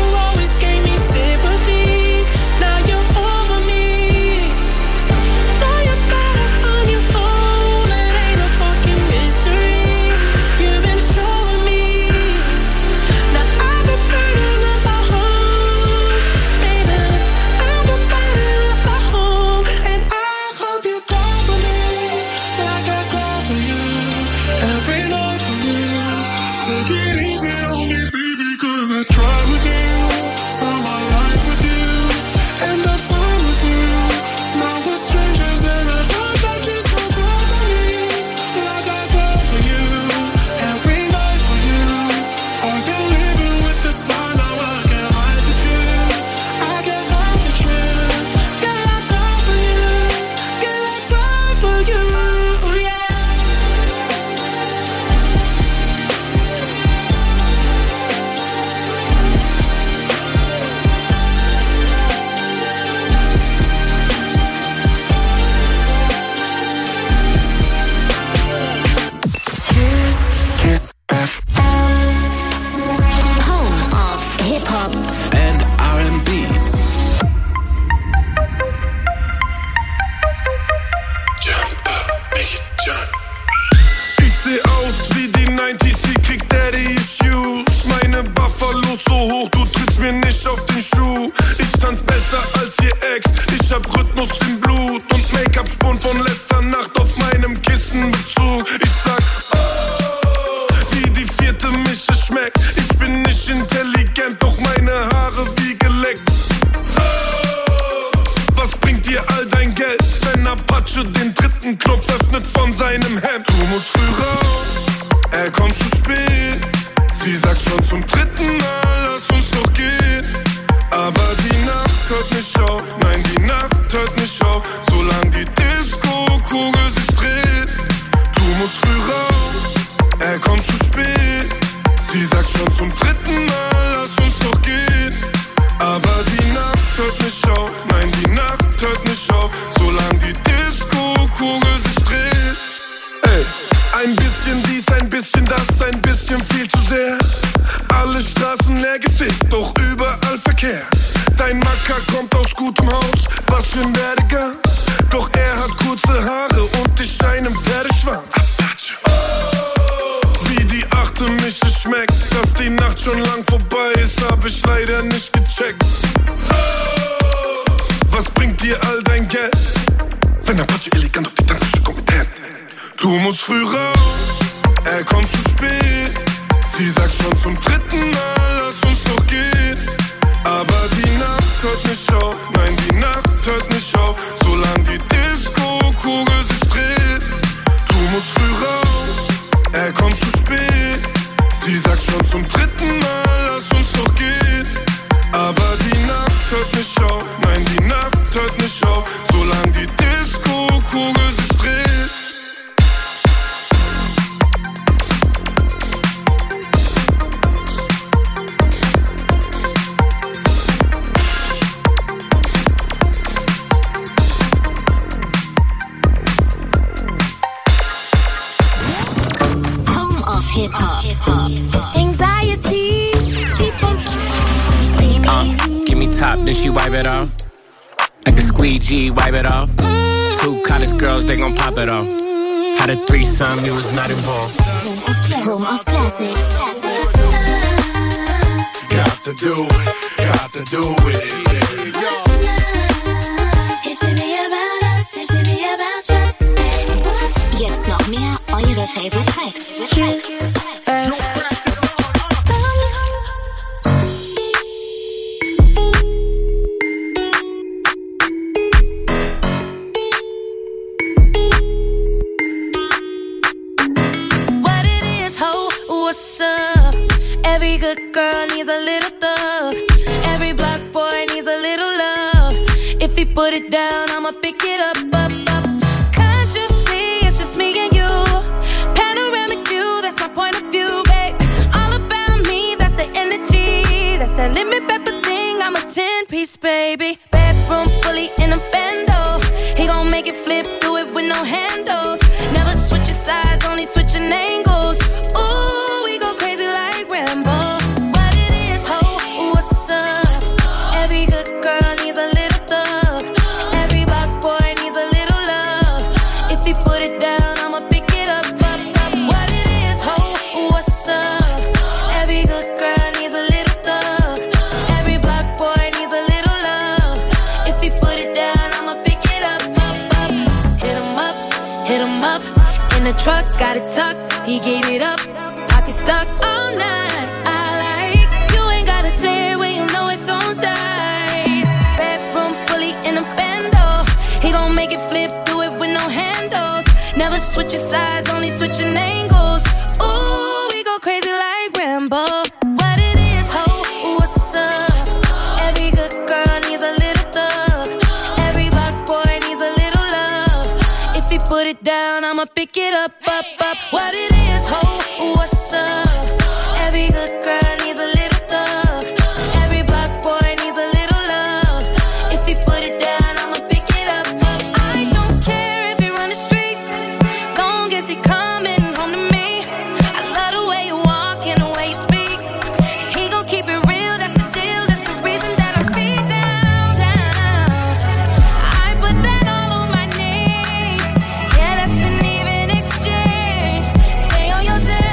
von seinem Hemd. Du musst früh raus, er kommt zu spät. Sie sagt schon zum dritten Mal, lass uns doch gehen. Aber die Nacht hört nicht auf, nein, die Nacht hört nicht auf, solange die Disco-Kugel sich dreht. Du musst früh raus, er kommt zu spät. Sie sagt schon zum dritten Mal, lass uns doch gehen. Aber die Nacht hört nicht auf, nein, die Nacht hört nicht auf, solange die Disco-Kugel sich dreht. Ey, ein bisschen dies, ein bisschen das, ein bisschen viel zu sehr. Alle Straßen leer gefickt, doch überall Verkehr. Dein Macker kommt aus gutem Haus, was für ein Werdegang. Doch er hat kurze Haare und ich einen Pferdeschwanz. Wie die achte Mische schmeckt, dass die Nacht schon lang vorbei ist, hab ich leider nicht gecheckt. Was bringt dir all dein Geld, wenn Apache elegant auf die Tanzfläche kommt mit Hand? Du musst früh raus, er kommt zu spät. Sie sagt schon zum dritten Mal, lass uns doch gehen. Aber die Nacht hört nicht auf, nein, die Nacht hört nicht auf, solange die Disco-Kugel sich dreht. Du musst früh raus, er kommt zu spät. Sie sagt schon zum dritten Mal, lass uns doch gehen. Aber die Nacht hört nicht auf, nein, die Nacht hört nicht auf, solange die Disco-Kugel sich dreht. Anxieties keep on give me top, then she wipe it off. Like a squeegee, wipe it off. Two college girls, they gon' pop it off. Had a threesome, you was not involved. Home of Classics. Got to do with it. It should be about us, it should be about just me. Jetzt noch mehr eure Favorite Tracks. Kiss What it is, ho, what's up? Every good girl needs a little thug. Every black boy needs a little love. If he put it down, I'ma pick it up. Can't you see it's just me and you? Panoramic view, that's my point of view, babe. All about me, that's the energy. That's that lemon pepper thing, I'm a 10-piece, baby. Bedroom fully in a bando. He gon' make it flip, do it with no handles. Never switching sides, only switching angles. Ooh, we go crazy like Rambo. What it is, ho, what's up? Every good girl needs a little thug. Every black boy needs a little love. If he put it down, I'ma pick it up. What it is, ho, what's up? Every good girl needs a little thug. Every black boy needs a little love. If he put it down, I'ma pick it up. Hit him up. In the truck, got it tucked. He gave it up. Pocket stuck all night. I like you ain't gotta say it when you know it's on side. Bedroom fully in a bando. He gon' make it flip, do it with no handles. Never switching sides, only switching angles. Ooh, we go crazy like Rambo. What it is, ho, what's up? Every good girl needs a little thug. Every black boy needs a little love. If he put it down, I'ma pick it up. What it is, ho, what's up? Every good girl needs a little thug. Every black boy needs a little love. If he put it down, I'ma pick it up. I don't care if he run the streets. Gon' guess he come.